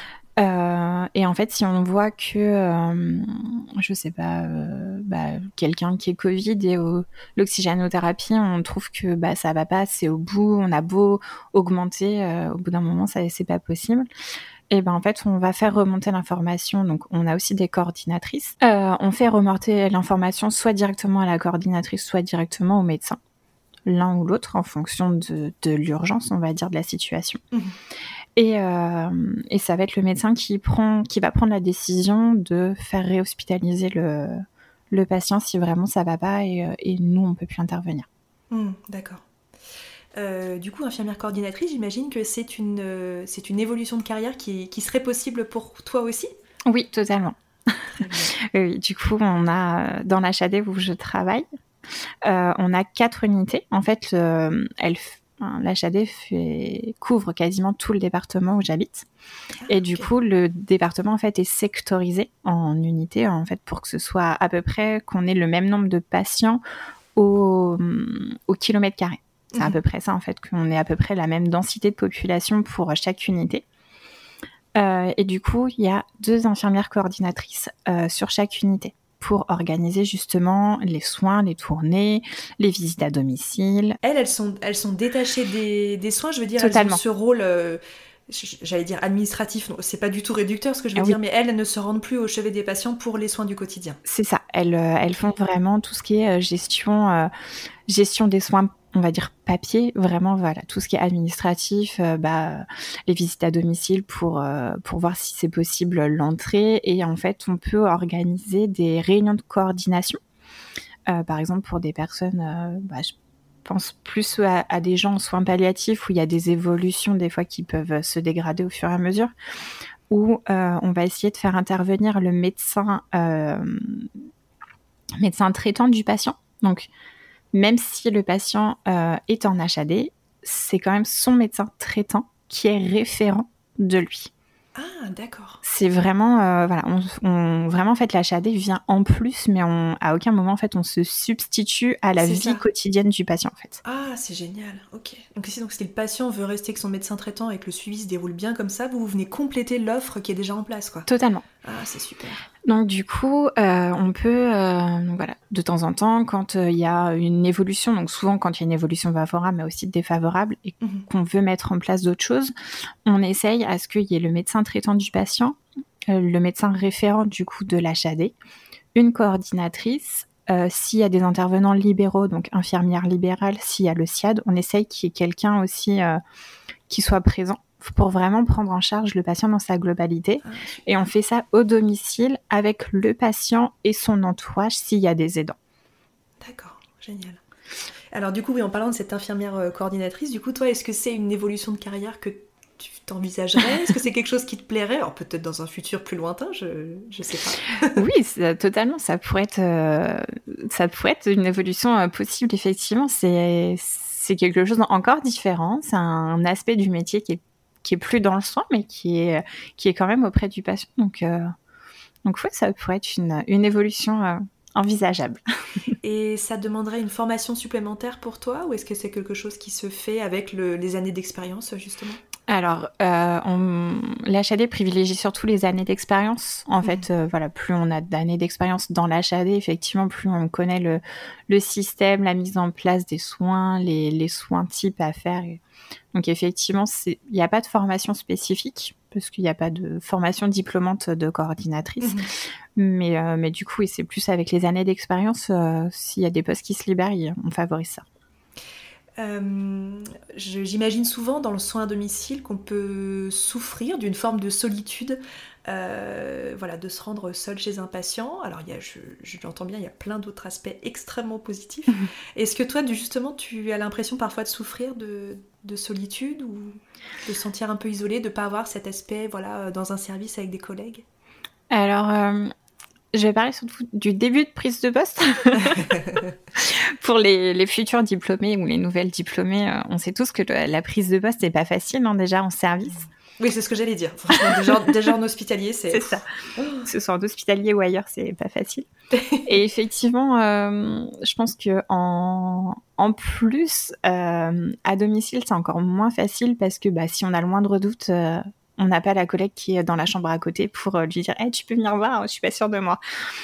Et en fait, si on voit que, je sais pas, quelqu'un qui est Covid et l'oxygénothérapie, on trouve que ça va pas, c'est au bout, on a beau augmenter, au bout d'un moment, c'est pas possible. Et en fait, on va faire remonter l'information. Donc, on a aussi des coordinatrices. On fait remonter l'information soit directement à la coordinatrice, soit directement au médecin, l'un ou l'autre, en fonction de l'urgence, on va dire, de la situation. Et ça va être le médecin qui va prendre la décision de faire réhospitaliser le patient si vraiment ça va pas et nous, on peut plus intervenir. D'accord. Du coup, infirmière coordinatrice, j'imagine que c'est une évolution de carrière qui serait possible pour toi aussi? Oui, totalement. Très bien. Oui, du coup, on a dans l'HAD où je travaille, on a 4 unités. En fait, l'HAD couvre quasiment tout le département où j'habite. Et du coup, le département en fait est sectorisé en unités en fait pour que ce soit à peu près qu'on ait le même nombre de patients au kilomètre carré. C'est à peu près ça en fait, qu'on ait à peu près la même densité de population pour chaque unité. Et du coup, il y a 2 infirmières coordinatrices sur chaque unité pour organiser justement les soins, les tournées, les visites à domicile. Elles sont détachées des soins, je veux dire, elles ont Totalement. ce rôle, j'allais dire administratif, non, c'est pas du tout réducteur ce que je veux Ah dire, oui. mais elles ne se rendent plus au chevet des patients pour les soins du quotidien. C'est ça. Elles font vraiment tout ce qui est gestion des soins, on va dire papier, vraiment voilà, tout ce qui est administratif, les visites à domicile pour voir si c'est possible l'entrée. Et en fait, on peut organiser des réunions de coordination. Par exemple, pour des personnes, je pense plus à des gens en soins palliatifs où il y a des évolutions des fois qui peuvent se dégrader au fur et à mesure, où on va essayer de faire intervenir le médecin traitant du patient. Donc, même si le patient est en HAD, c'est quand même son médecin traitant qui est référent de lui. Ah, d'accord. C'est vraiment, vraiment, en fait, l'HAD vient en plus, mais à aucun moment, en fait, on se substitue à la vie quotidienne du patient, en fait. Ah, c'est génial, ok. Donc si le patient veut rester avec son médecin traitant et que le suivi se déroule bien comme ça, vous venez compléter l'offre qui est déjà en place, quoi. Totalement. Ah, c'est super. Donc du coup, on peut, de temps en temps, quand il y a une évolution, donc souvent quand il y a une évolution favorable, mais aussi défavorable, et qu'on veut mettre en place d'autres choses, on essaye à ce qu'il y ait le médecin traitant du patient, le médecin référent du coup de l'HAD, une coordinatrice, s'il y a des intervenants libéraux, donc infirmière libérale, s'il y a le SIAD, on essaye qu'il y ait quelqu'un aussi qui soit présent pour vraiment prendre en charge le patient dans sa globalité. Et on fait ça au domicile avec le patient et son entourage s'il y a des aidants. D'accord, génial. Alors du coup, oui, en parlant de cette infirmière coordinatrice, du coup, toi, est-ce que c'est une évolution de carrière que tu t'envisagerais? Est-ce que c'est quelque chose qui te plairait? Alors peut-être dans un futur plus lointain, je sais pas. Oui, totalement, ça pourrait être une évolution possible, effectivement. C'est quelque chose encore différent, c'est un aspect du métier qui est plus dans le soin, mais qui est quand même auprès du patient. Donc ouais, ça pourrait être une évolution envisageable. Et ça demanderait une formation supplémentaire pour toi, ou est-ce que c'est quelque chose qui se fait avec les années d'expérience, justement? Alors, l'HAD privilégie surtout les années d'expérience. En fait, plus on a d'années d'expérience dans l'HAD, effectivement, plus on connaît le système, la mise en place des soins, les soins types à faire. Donc, effectivement, il n'y a pas de formation spécifique, parce qu'il n'y a pas de formation diplômante de coordinatrice. Mais du coup, c'est plus avec les années d'expérience, s'il y a des postes qui se libèrent, on favorise ça. J'imagine souvent dans le soin à domicile qu'on peut souffrir d'une forme de solitude, de se rendre seul chez un patient. Alors je l'entends bien, il y a plein d'autres aspects extrêmement positifs. Est-ce que toi, justement, tu as l'impression parfois de souffrir de solitude, ou de se sentir un peu isolé, de ne pas avoir cet aspect dans un service avec des collègues? Alors, je vais parler surtout du début de prise de poste. Pour les futurs diplômés ou les nouvelles diplômées, on sait tous que la prise de poste n'est pas facile, déjà en service. Oui, c'est ce que j'allais dire. Franchement, déjà en hospitalier, c'est ça. Que ce soit en hospitalier ou ailleurs, c'est pas facile. Et effectivement, je pense que en plus, à domicile, c'est encore moins facile parce que si on a le moindre doute, on n'a pas la collègue qui est dans la chambre à côté pour lui dire hey, « tu peux venir voir, je suis pas sûre de moi ».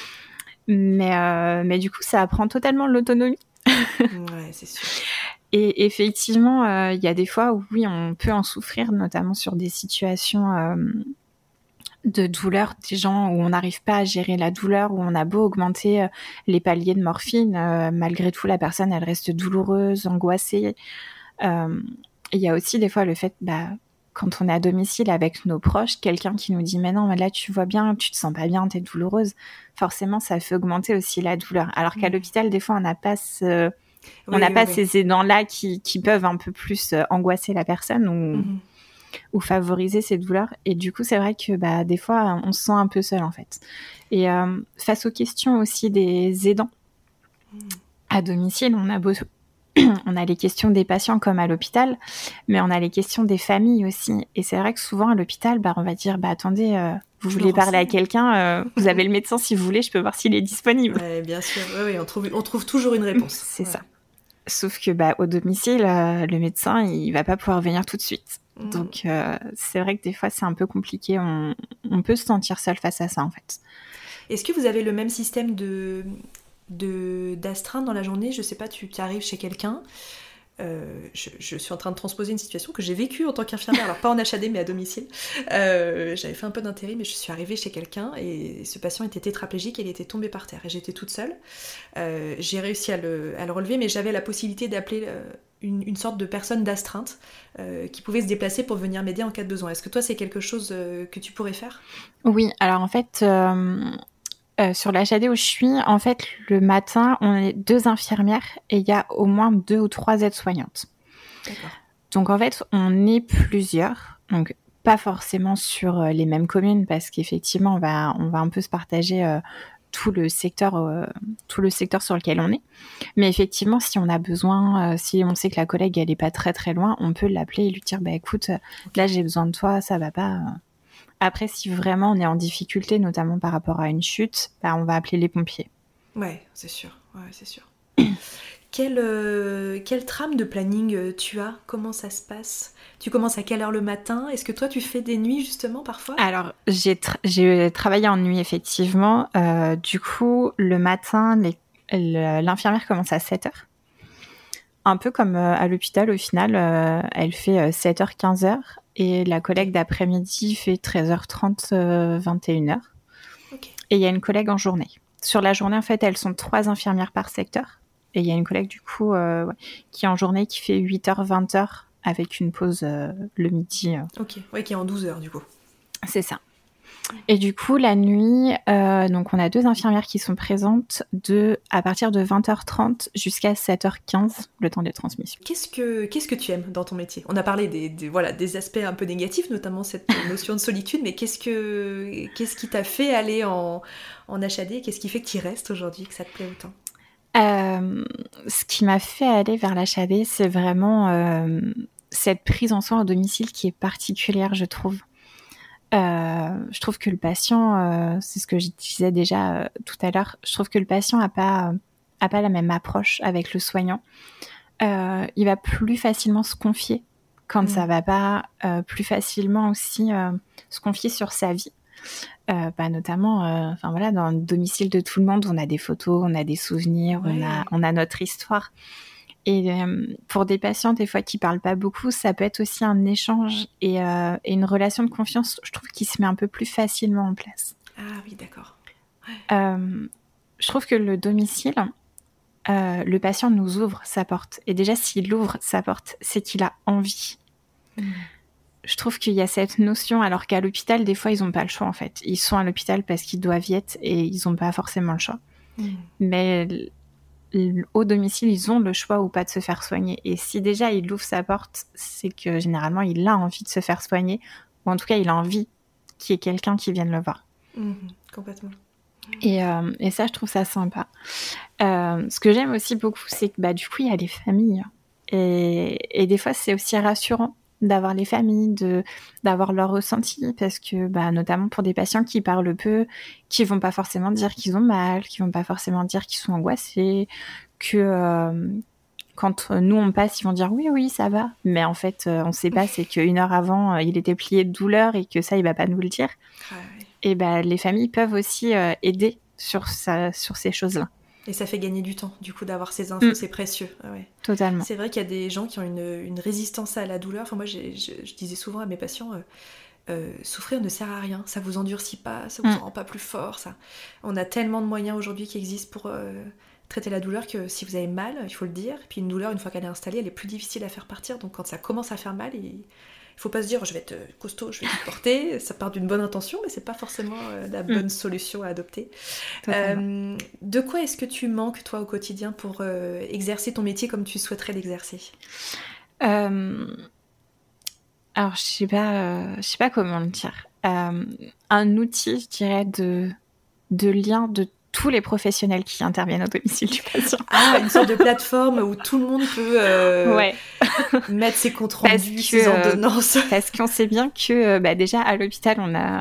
Mais du coup, ça apprend totalement l'autonomie. Ouais, c'est sûr. Et effectivement, il y a des fois où oui, on peut en souffrir, notamment sur des situations de douleur, des gens où on n'arrive pas à gérer la douleur, où on a beau augmenter les paliers de morphine, malgré tout, la personne, elle reste douloureuse, angoissée. Il y a aussi des fois le fait, quand on est à domicile avec nos proches, quelqu'un qui nous dit « mais non, mais là, tu vois bien, tu te sens pas bien, t'es douloureuse », forcément, ça fait augmenter aussi la douleur. Alors qu'à l'hôpital, des fois, on n'a pas On n'a pas ces aidants-là qui peuvent un peu plus angoisser la personne ou favoriser ses douleurs. Et du coup, c'est vrai que des fois, on se sent un peu seul en fait. Et face aux questions aussi des aidants à domicile, on a les questions des patients comme à l'hôpital, mais on a les questions des familles aussi. Et c'est vrai que souvent à l'hôpital, on va dire attendez, vous voulez parler à quelqu'un, vous avez le médecin si vous voulez, je peux voir s'il est disponible. Ouais, bien sûr, on trouve toujours une réponse. C'est ça. Sauf que au domicile, le médecin, il va pas pouvoir venir tout de suite. Donc c'est vrai que des fois c'est un peu compliqué. On peut se sentir seul face à ça en fait. Est-ce que vous avez le même système d'astreinte dans la journée? Je sais pas, tu arrives chez quelqu'un. Je suis en train de transposer une situation que j'ai vécue en tant qu'infirmière, alors pas en HAD mais à domicile. J'avais fait un peu d'intérim mais je suis arrivée chez quelqu'un et ce patient était tétraplégique et il était tombé par terre et j'étais toute seule. J'ai réussi à le relever, mais j'avais la possibilité d'appeler une sorte de personne d'astreinte qui pouvait se déplacer pour venir m'aider en cas de besoin. Est-ce que toi c'est quelque chose que tu pourrais faire? Oui, alors en fait sur l'HAD où je suis, en fait le matin on est 2 infirmières et il y a au moins 2 ou 3 aides-soignantes. D'accord. Donc en fait on est plusieurs, donc pas forcément sur les mêmes communes parce qu'effectivement on va un peu se partager tout le secteur sur lequel on est. Mais effectivement, si on a besoin, si on sait que la collègue elle est pas très très loin, on peut l'appeler et lui dire écoute, là j'ai besoin de toi, ça va pas. Après, si vraiment on est en difficulté, notamment par rapport à une chute, on va appeler les pompiers. Ouais, c'est sûr. Quelle trame de planning tu as? Comment ça se passe? Tu commences à quelle heure le matin? Est-ce que toi tu fais des nuits justement parfois? Alors j'ai travaillé en nuit effectivement. Du coup le matin l'infirmière commence à 7h. Un peu comme à l'hôpital au final, elle fait 7h 15h et la collègue d'après-midi fait 13h30 21h. Okay. Et il y a une collègue en journée. Sur la journée en fait elles sont 3 infirmières par secteur. Et il y a une collègue du coup qui est en journée qui fait 8h 20h avec une pause le midi. Ok, ouais, qui est en 12h du coup. C'est ça. Et du coup, la nuit, donc on a 2 infirmières qui sont présentes à partir de 20h30 jusqu'à 7h15, le temps des transmissions. Qu'est-ce que tu aimes dans ton métier? On a parlé des aspects un peu négatifs, notamment cette notion de solitude, mais qu'est-ce qui t'a fait aller en HAD? Qu'est-ce qui fait que tu y restes aujourd'hui, que ça te plaît autant? Ce qui m'a fait aller vers l'HAD, c'est vraiment cette prise en soin au domicile qui est particulière, je trouve. Je trouve que le patient, c'est ce que je disais déjà tout à l'heure, je trouve que le patient a pas la même approche avec le soignant. Il va plus facilement se confier quand ça va pas, plus facilement aussi se confier sur sa vie. Notamment, dans le domicile de tout le monde, on a des photos, on a des souvenirs, on a notre histoire. Et pour des patients, des fois, qui parlent pas beaucoup, ça peut être aussi un échange et une relation de confiance, je trouve, qui se met un peu plus facilement en place. Ah oui, d'accord. Je trouve que le domicile, le patient nous ouvre sa porte. Et déjà, s'il ouvre sa porte, c'est qu'il a envie. Je trouve qu'il y a cette notion, alors qu'à l'hôpital, des fois, ils n'ont pas le choix, en fait. Ils sont à l'hôpital parce qu'ils doivent y être et ils n'ont pas forcément le choix. Mais au domicile, ils ont le choix ou pas de se faire soigner. Et si déjà il ouvre sa porte, c'est que généralement, il a envie de se faire soigner. Ou en tout cas, il a envie qu'il y ait quelqu'un qui vienne le voir. Complètement. Et ça, je trouve ça sympa. Ce que j'aime aussi beaucoup, c'est que du coup, il y a les familles. Et des fois, c'est aussi rassurant d'avoir les familles, d'avoir leur ressenti, parce que notamment pour des patients qui parlent peu, qui vont pas forcément dire qu'ils ont mal, qui vont pas forcément dire qu'ils sont angoissés, que quand nous on passe, ils vont dire oui ça va, mais en fait on sait pas, c'est qu'une heure avant il était plié de douleur et que ça il va pas nous le dire. Et les familles peuvent aussi aider sur ces choses-là. Et ça fait gagner du temps, du coup, d'avoir ces infos, c'est précieux. Ouais. Totalement. C'est vrai qu'il y a des gens qui ont une résistance à la douleur. Enfin, moi, je disais souvent à mes patients, souffrir ne sert à rien, ça vous endurcit pas, ça vous rend pas plus fort. Ça. On a tellement de moyens aujourd'hui qui existent pour traiter la douleur que si vous avez mal, il faut le dire. Puis une douleur, une fois qu'elle est installée, elle est plus difficile à faire partir. Donc quand ça commence à faire mal, Il faut pas se dire je vais être costaud, je vais tout porter. Ça part d'une bonne intention, mais c'est pas forcément la bonne solution à adopter. De quoi est-ce que tu manques toi au quotidien pour exercer ton métier comme tu souhaiterais l'exercer? Alors je sais pas comment le dire. Un outil, je dirais, de lien de tous les professionnels qui interviennent au domicile du patient. Ah, une sorte de plateforme où tout le monde peut ouais. mettre ses comptes rendus, ses ordonnances. Parce qu'on sait bien que déjà à l'hôpital,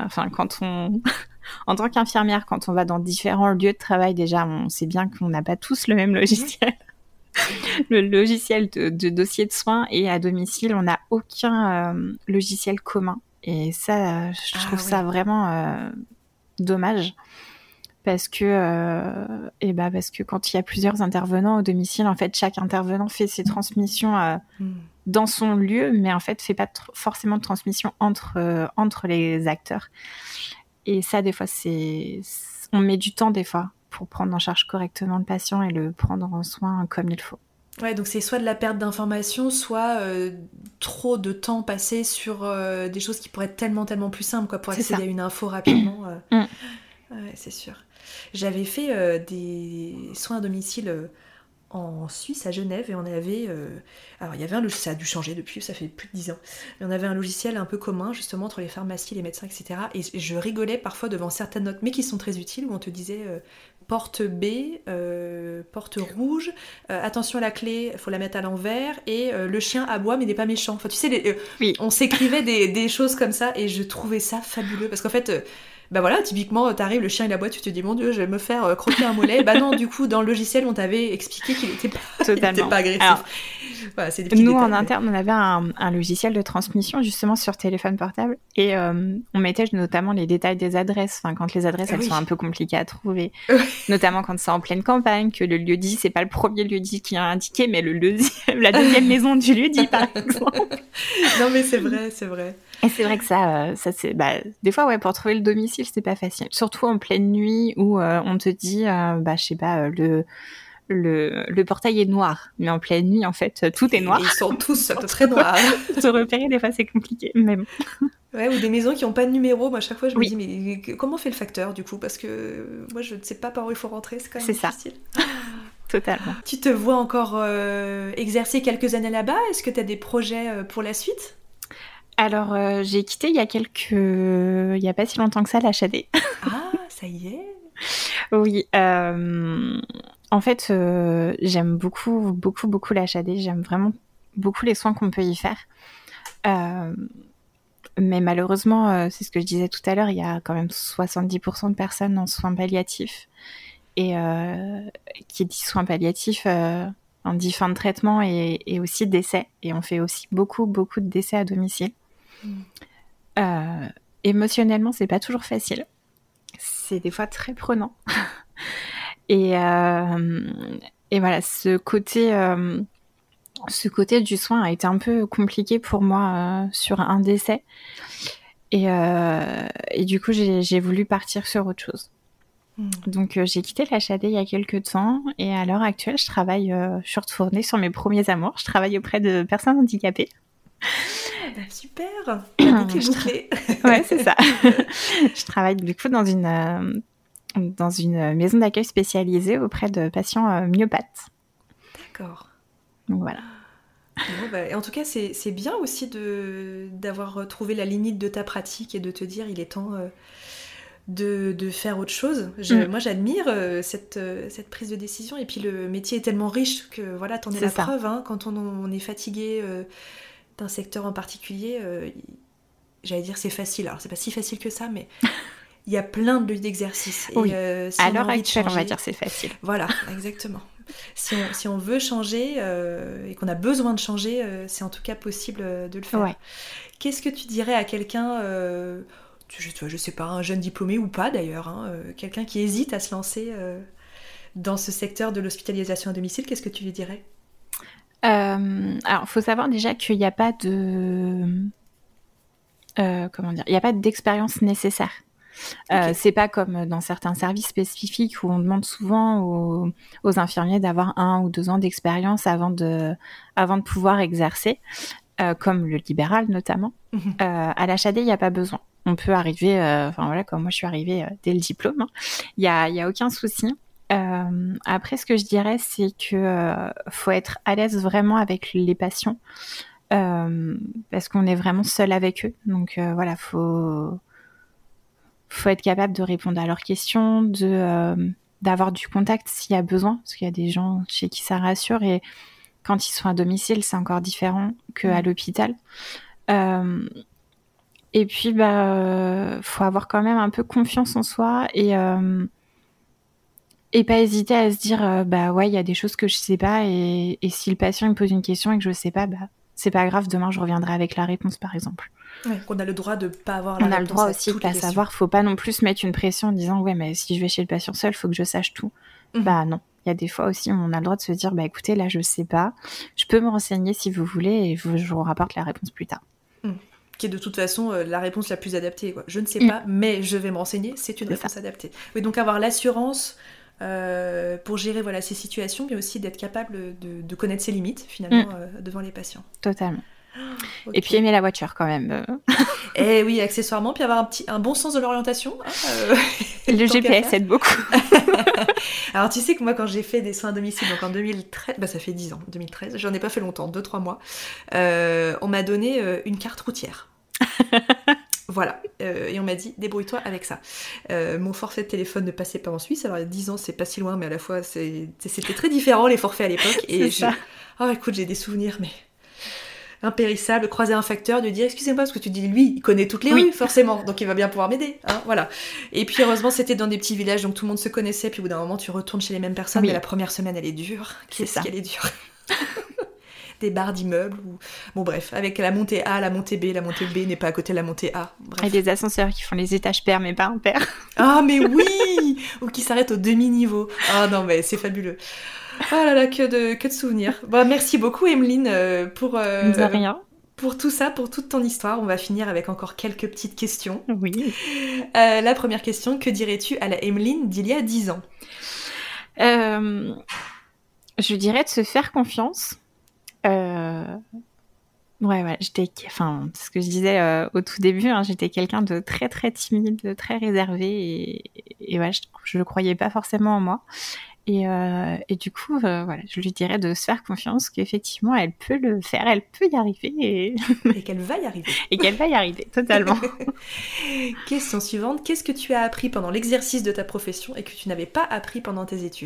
en tant qu'infirmière, quand on va dans différents lieux de travail, déjà, on sait bien qu'on n'a pas tous le même logiciel. Le logiciel de dossier de soins, et à domicile, on n'a aucun logiciel commun. Et ça, je trouve ça vraiment dommage. Parce que quand il y a plusieurs intervenants au domicile, en fait, chaque intervenant fait ses transmissions dans son lieu, mais en fait, fait pas forcément de transmission entre les acteurs. Et ça, des fois, on met du temps, des fois, pour prendre en charge correctement le patient et le prendre en soin comme il faut. Ouais, donc c'est soit de la perte d'informations, soit trop de temps passé sur des choses qui pourraient être tellement plus simples, quoi, pour accéder à une info rapidement. Ouais, c'est sûr. J'avais fait des soins à domicile en Suisse, à Genève, et on avait... alors, il y avait un logiciel, ça a dû changer depuis, ça fait plus de 10 ans, mais on avait un logiciel un peu commun, justement, entre les pharmacies, les médecins, etc. Et je rigolais parfois devant certaines notes, mais qui sont très utiles, où on te disait porte B, porte rouge, attention à la clé, il faut la mettre à l'envers, et le chien aboie, mais n'est pas méchant. Enfin, tu sais, on s'écrivait des choses comme ça, et je trouvais ça fabuleux, parce qu'en fait... bah voilà, typiquement, t'arrives, le chien il aboie, tu te dis mon Dieu, je vais me faire croquer un mollet. Bah non, du coup, dans le logiciel, on t'avait expliqué qu'il était pas agressif. Alors, voilà, c'est des petits détails, en interne, on avait un logiciel de transmission justement sur téléphone portable, et on mettait notamment les détails des adresses. Enfin, quand les adresses elles sont un peu compliquées à trouver, notamment quand c'est en pleine campagne, que le lieu-dit c'est pas le premier lieu-dit qui est indiqué, mais la deuxième maison du lieu-dit par exemple. Non mais c'est vrai. Et c'est vrai que ça c'est, des fois, pour trouver le domicile, c'est pas facile. Surtout en pleine nuit où on te dit, je sais pas, le portail est noir. Mais en pleine nuit, en fait, tout est noir. Et ils sont tous à peu près noirs. Se repérer, des fois, c'est compliqué. Mais bon. Ouais, ou des maisons qui n'ont pas de numéro. Moi, à chaque fois, je me dis, mais comment fait le facteur, du coup? Parce que moi, je ne sais pas par où il faut rentrer. C'est quand même difficile. Ça. Totalement. Tu te vois encore exercer quelques années là-bas? Est-ce que tu as des projets pour la suite? Alors, j'ai quitté il y a pas si longtemps que ça, l'HAD. Ah, ça y est. Oui. En fait, j'aime beaucoup l'HAD. J'aime vraiment beaucoup les soins qu'on peut y faire. Mais malheureusement, c'est ce que je disais tout à l'heure, il y a quand même 70% de personnes en soins palliatifs. Et qui dit soins palliatifs, on dit fin de traitement et aussi décès. Et on fait aussi beaucoup de décès à domicile. Émotionnellement, c'est pas toujours facile. C'est des fois très prenant. et voilà, ce côté du soin a été un peu compliqué pour moi sur un décès. Et du coup, j'ai voulu partir sur autre chose. Donc, j'ai quitté l'HAD il y a quelques temps, et à l'heure actuelle, je suis retournée sur mes premiers amours. Je travaille auprès de personnes handicapées. Super, la boucle est bouclée. Ouais, c'est ça. Je travaille du coup dans une maison d'accueil spécialisée auprès de patients myopathes. D'accord. Donc voilà. Bon, en tout cas, c'est bien aussi d'avoir trouvé la limite de ta pratique et de te dire il est temps de faire autre chose. Moi, j'admire cette prise de décision, et puis le métier est tellement riche que voilà, t'en es la preuve. Hein, quand on est fatigué d'un secteur en particulier, j'allais dire c'est facile. Alors, c'est pas si facile que ça, mais il y a plein de lieux d'exercice. Oui. Et, à l'heure actuelle, on va dire c'est facile. Voilà, exactement. Si on veut changer et qu'on a besoin de changer, c'est en tout cas possible de le faire. Ouais. Qu'est-ce que tu dirais à quelqu'un, je sais pas, un jeune diplômé ou pas d'ailleurs, hein, quelqu'un qui hésite à se lancer dans ce secteur de l'hospitalisation à domicile, qu'est-ce que tu lui dirais? Alors, faut savoir déjà qu'il n'y a pas il n'y a pas d'expérience nécessaire. Okay. C'est pas comme dans certains services spécifiques où on demande souvent aux infirmiers d'avoir 1 ou 2 ans d'expérience avant de pouvoir exercer. comme le libéral notamment. À l'HAD, il n'y a pas besoin. On peut arriver, comme moi je suis arrivée dès le diplôme, il y a aucun souci. Après, ce que je dirais, c'est que faut être à l'aise vraiment avec les patients, parce qu'on est vraiment seul avec eux. Donc faut être capable de répondre à leurs questions, d'avoir du contact s'il y a besoin, parce qu'il y a des gens chez qui ça rassure, et quand ils sont à domicile, c'est encore différent qu'à l'hôpital. Et puis, faut avoir quand même un peu confiance en soi et pas hésiter à se dire, il y a des choses que je sais pas, et si le patient me pose une question et que je sais pas, c'est pas grave, demain je reviendrai avec la réponse, par exemple. Ouais, qu'on a le droit de pas avoir la réponse. On a le droit aussi de pas savoir. Faut pas non plus se mettre une pression en disant, ouais, mais si je vais chez le patient seul, faut que je sache tout. Non. Il y a des fois aussi où on a le droit de se dire, écoutez, là, je sais pas. Je peux me renseigner si vous voulez et je vous rapporte la réponse plus tard. Qui est de toute façon la réponse la plus adaptée, quoi. Je ne sais pas, mais je vais me renseigner, c'est une réponse adaptée. Oui, donc avoir l'assurance pour gérer ces situations, mais aussi d'être capable de connaître ses limites, finalement, devant les patients. Totalement. Okay. Et puis aimer la voiture, quand même. Et oui, accessoirement, puis avoir un bon sens de l'orientation. Le GPS aide beaucoup. Alors, tu sais que moi, quand j'ai fait des soins à domicile, donc en 2013, ça fait 10 ans, 2013, j'en ai pas fait longtemps, 2-3 mois, on m'a donné une carte routière. Voilà, et on m'a dit, débrouille-toi avec ça. Mon forfait de téléphone ne passait pas en Suisse, alors il y a 10 ans, c'est pas si loin, mais à la fois, c'était très différent, les forfaits à l'époque. Et écoute, j'ai des souvenirs, mais impérissable, croiser un facteur, de dire excusez-moi parce que tu dis lui, il connaît toutes les rues forcément, donc il va bien pouvoir m'aider, voilà. Et puis heureusement c'était dans des petits villages, donc tout le monde se connaissait, puis au bout d'un moment tu retournes chez les mêmes personnes, mais la première semaine elle est dure. Qu'est-ce qu'elle est dure. Des barres d'immeubles, bon bref, avec la montée A, la montée B n'est pas à côté de la montée A. Bref. Et des ascenseurs qui font les étages pairs mais pas impairs. Ah mais oui, ou qui s'arrêtent au demi-niveau. Ah non mais c'est fabuleux. Oh là là, que de souvenirs. Merci beaucoup, Emeline, pour tout ça, pour toute ton histoire. On va finir avec encore quelques petites questions. Oui. La première question, que dirais-tu à la Emeline d'il y a 10 ans ? Je dirais de se faire confiance. C'est ce que je disais au tout début, j'étais quelqu'un de très très timide, de très réservé, et je ne croyais pas forcément en moi. Et du coup, je lui dirais de se faire confiance, qu'effectivement, elle peut le faire, elle peut y arriver. Et qu'elle va y arriver. Et qu'elle va y arriver, totalement. Question suivante. Qu'est-ce que tu as appris pendant l'exercice de ta profession et que tu n'avais pas appris pendant tes études ?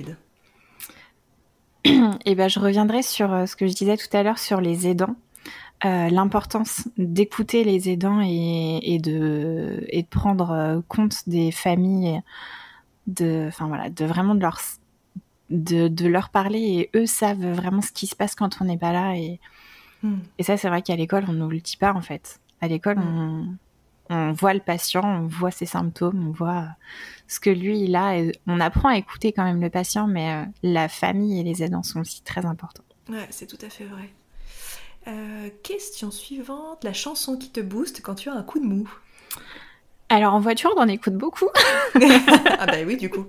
Je reviendrai sur ce que je disais tout à l'heure sur les aidants. L'importance d'écouter les aidants et de prendre compte des familles, de vraiment de leur parler, et eux savent vraiment ce qui se passe quand on n'est pas là, et ça c'est vrai qu'à l'école on nous le dit pas en fait. À l'école on voit le patient, on voit ses symptômes, on voit ce que lui il a, et on apprend à écouter quand même le patient, mais la famille et les aidants sont aussi très importants. Ouais, c'est tout à fait vrai. Question suivante, la chanson qui te booste quand tu as un coup de mou. Alors en voiture, on en écoute beaucoup. Ah bah oui, du coup.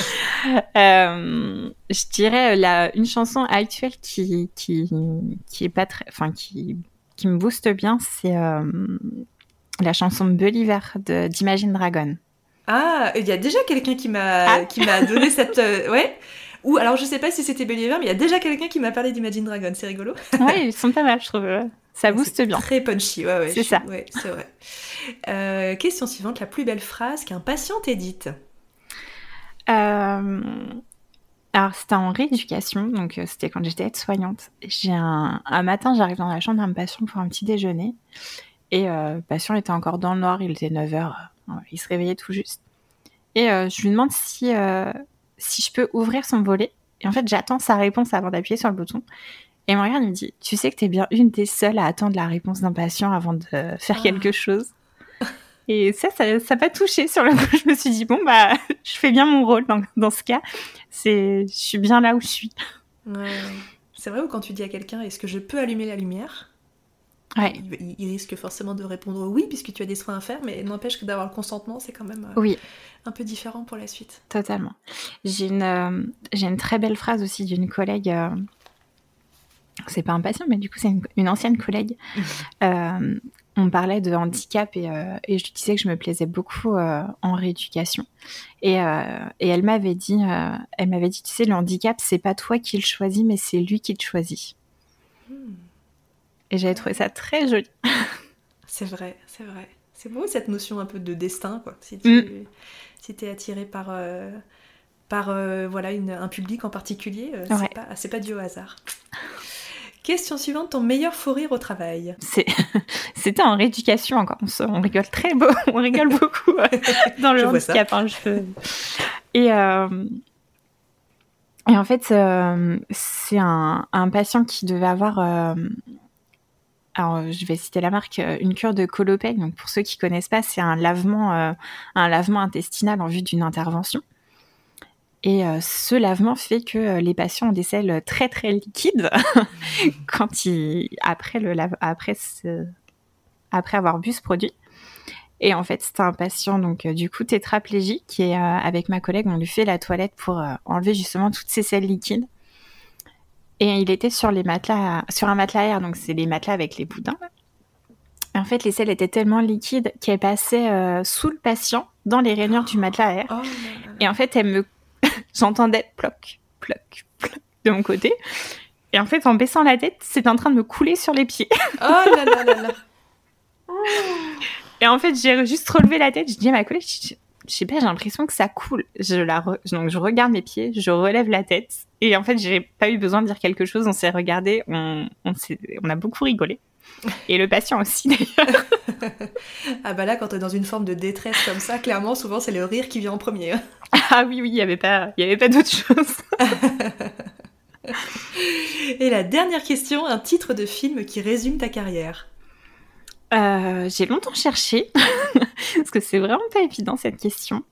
Je dirais une chanson actuelle qui est pas très, qui me booste bien, c'est la chanson Believer d'Imagine Dragon. Ah, il y a déjà quelqu'un qui m'a donné cette ouais. Ou alors je sais pas si c'était Believer, mais il y a déjà quelqu'un qui m'a parlé d'Imagine Dragon, c'est rigolo. Ouais, ils sont pas mal, je trouve. Ça booste bien. Très punchy, ouais. C'est ça. Ouais, c'est vrai. Question suivante, la plus belle phrase qu'un patient t'ait dite. Alors c'était en rééducation, donc c'était quand j'étais aide-soignante. Un matin, j'arrive dans la chambre d'un patient pour un petit déjeuner, et le patient était encore dans le noir, il était 9h, il se réveillait tout juste. Et je lui demande si je peux ouvrir son volet. Et en fait, j'attends sa réponse avant d'appuyer sur le bouton. Et il me regarde, il me dit, tu sais que t'es bien une des seules à attendre la réponse d'un patient avant de faire quelque chose. Et ça m'a touchée sur le coup. Je me suis dit, je fais bien mon rôle dans ce cas. Je suis bien là où je suis. Ouais. C'est vrai, ou quand tu dis à quelqu'un, est-ce que je peux allumer la lumière ? Ouais. Il risque forcément de répondre oui, puisque tu as des soins à faire, mais n'empêche que d'avoir le consentement, c'est quand même un peu différent pour la suite. Totalement. J'ai une très belle phrase aussi d'une collègue c'est pas un patient, mais du coup, c'est une ancienne collègue. On parlait de handicap et je lui disais que je me plaisais beaucoup en rééducation. Et elle m'avait dit, tu sais, le handicap, c'est pas toi qui le choisis, mais c'est lui qui te choisit. Et j'avais trouvé ça très joli. C'est vrai. C'est beau cette notion un peu de destin, quoi. Si t'es attiré par voilà, un public en particulier, c'est pas dû au hasard. Question suivante, ton meilleur fou rire au travail? C'était en rééducation encore. On rigole on rigole beaucoup dans le handicap. Et en fait, c'est un patient qui devait avoir, alors je vais citer la marque, une cure de Colopain. Donc pour ceux qui connaissent pas, c'est un lavement intestinal en vue d'une intervention. Et ce lavement fait que les patients ont des selles très très liquides après avoir bu ce produit. Et en fait, c'était un patient donc du coup tétraplégique et avec ma collègue, on lui fait la toilette pour enlever justement toutes ces selles liquides. Et il était sur un matelas air, donc c'est les matelas avec les boudins. Et en fait, les selles étaient tellement liquides qu'elles passaient sous le patient dans les rainures du matelas air. Oh, et en fait, j'entendais ploc, ploc, ploc de mon côté. Et en fait, en baissant la tête, c'était en train de me couler sur les pieds. Oh là là là là. Et en fait, j'ai juste relevé la tête. Je dis à ma collègue, je sais pas, j'ai l'impression que ça coule. Donc, je regarde mes pieds, je relève la tête. Et en fait, j'ai pas eu besoin de dire quelque chose. On s'est regardé, on a beaucoup rigolé. Et le patient aussi, d'ailleurs. Ah bah là, quand t'es dans une forme de détresse comme ça, clairement, souvent, c'est le rire qui vient en premier. Ah oui, il y avait pas d'autre chose. Et la dernière question, un titre de film qui résume ta carrière? J'ai longtemps cherché, parce que c'est vraiment pas évident cette question.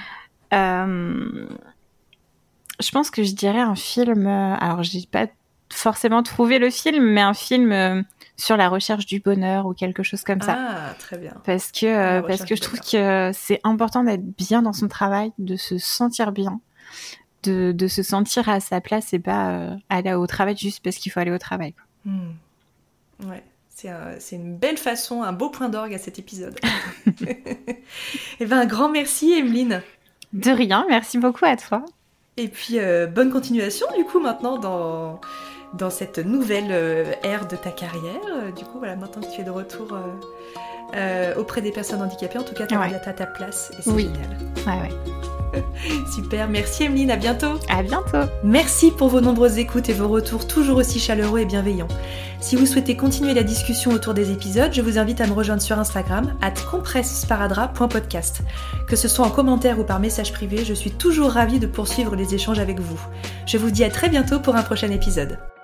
Je pense que je dirais un film... alors, j'ai pas forcément trouvé le film, mais un film sur la recherche du bonheur ou quelque chose comme ça. Ah, très bien. Parce que je trouve que c'est important d'être bien dans son travail, de se sentir bien, de se sentir à sa place et pas aller au travail juste parce qu'il faut aller au travail. Ouais. C'est une belle façon, un beau point d'orgue à cet épisode. Et ben, un grand merci, Emeline. De rien, merci beaucoup à toi. Et puis, bonne continuation, du coup, maintenant, dans cette nouvelle ère de ta carrière. Du coup, voilà, maintenant que tu es de retour auprès des personnes handicapées, en tout cas, tu as ta place, et c'est génial. Ouais. Super, merci Emeline, à bientôt. À bientôt. Merci pour vos nombreuses écoutes et vos retours toujours aussi chaleureux et bienveillants. Si vous souhaitez continuer la discussion autour des épisodes, je vous invite à me rejoindre sur Instagram @compressesparadra.podcast. Que ce soit en commentaire ou par message privé, je suis toujours ravie de poursuivre les échanges avec vous. Je vous dis à très bientôt pour un prochain épisode.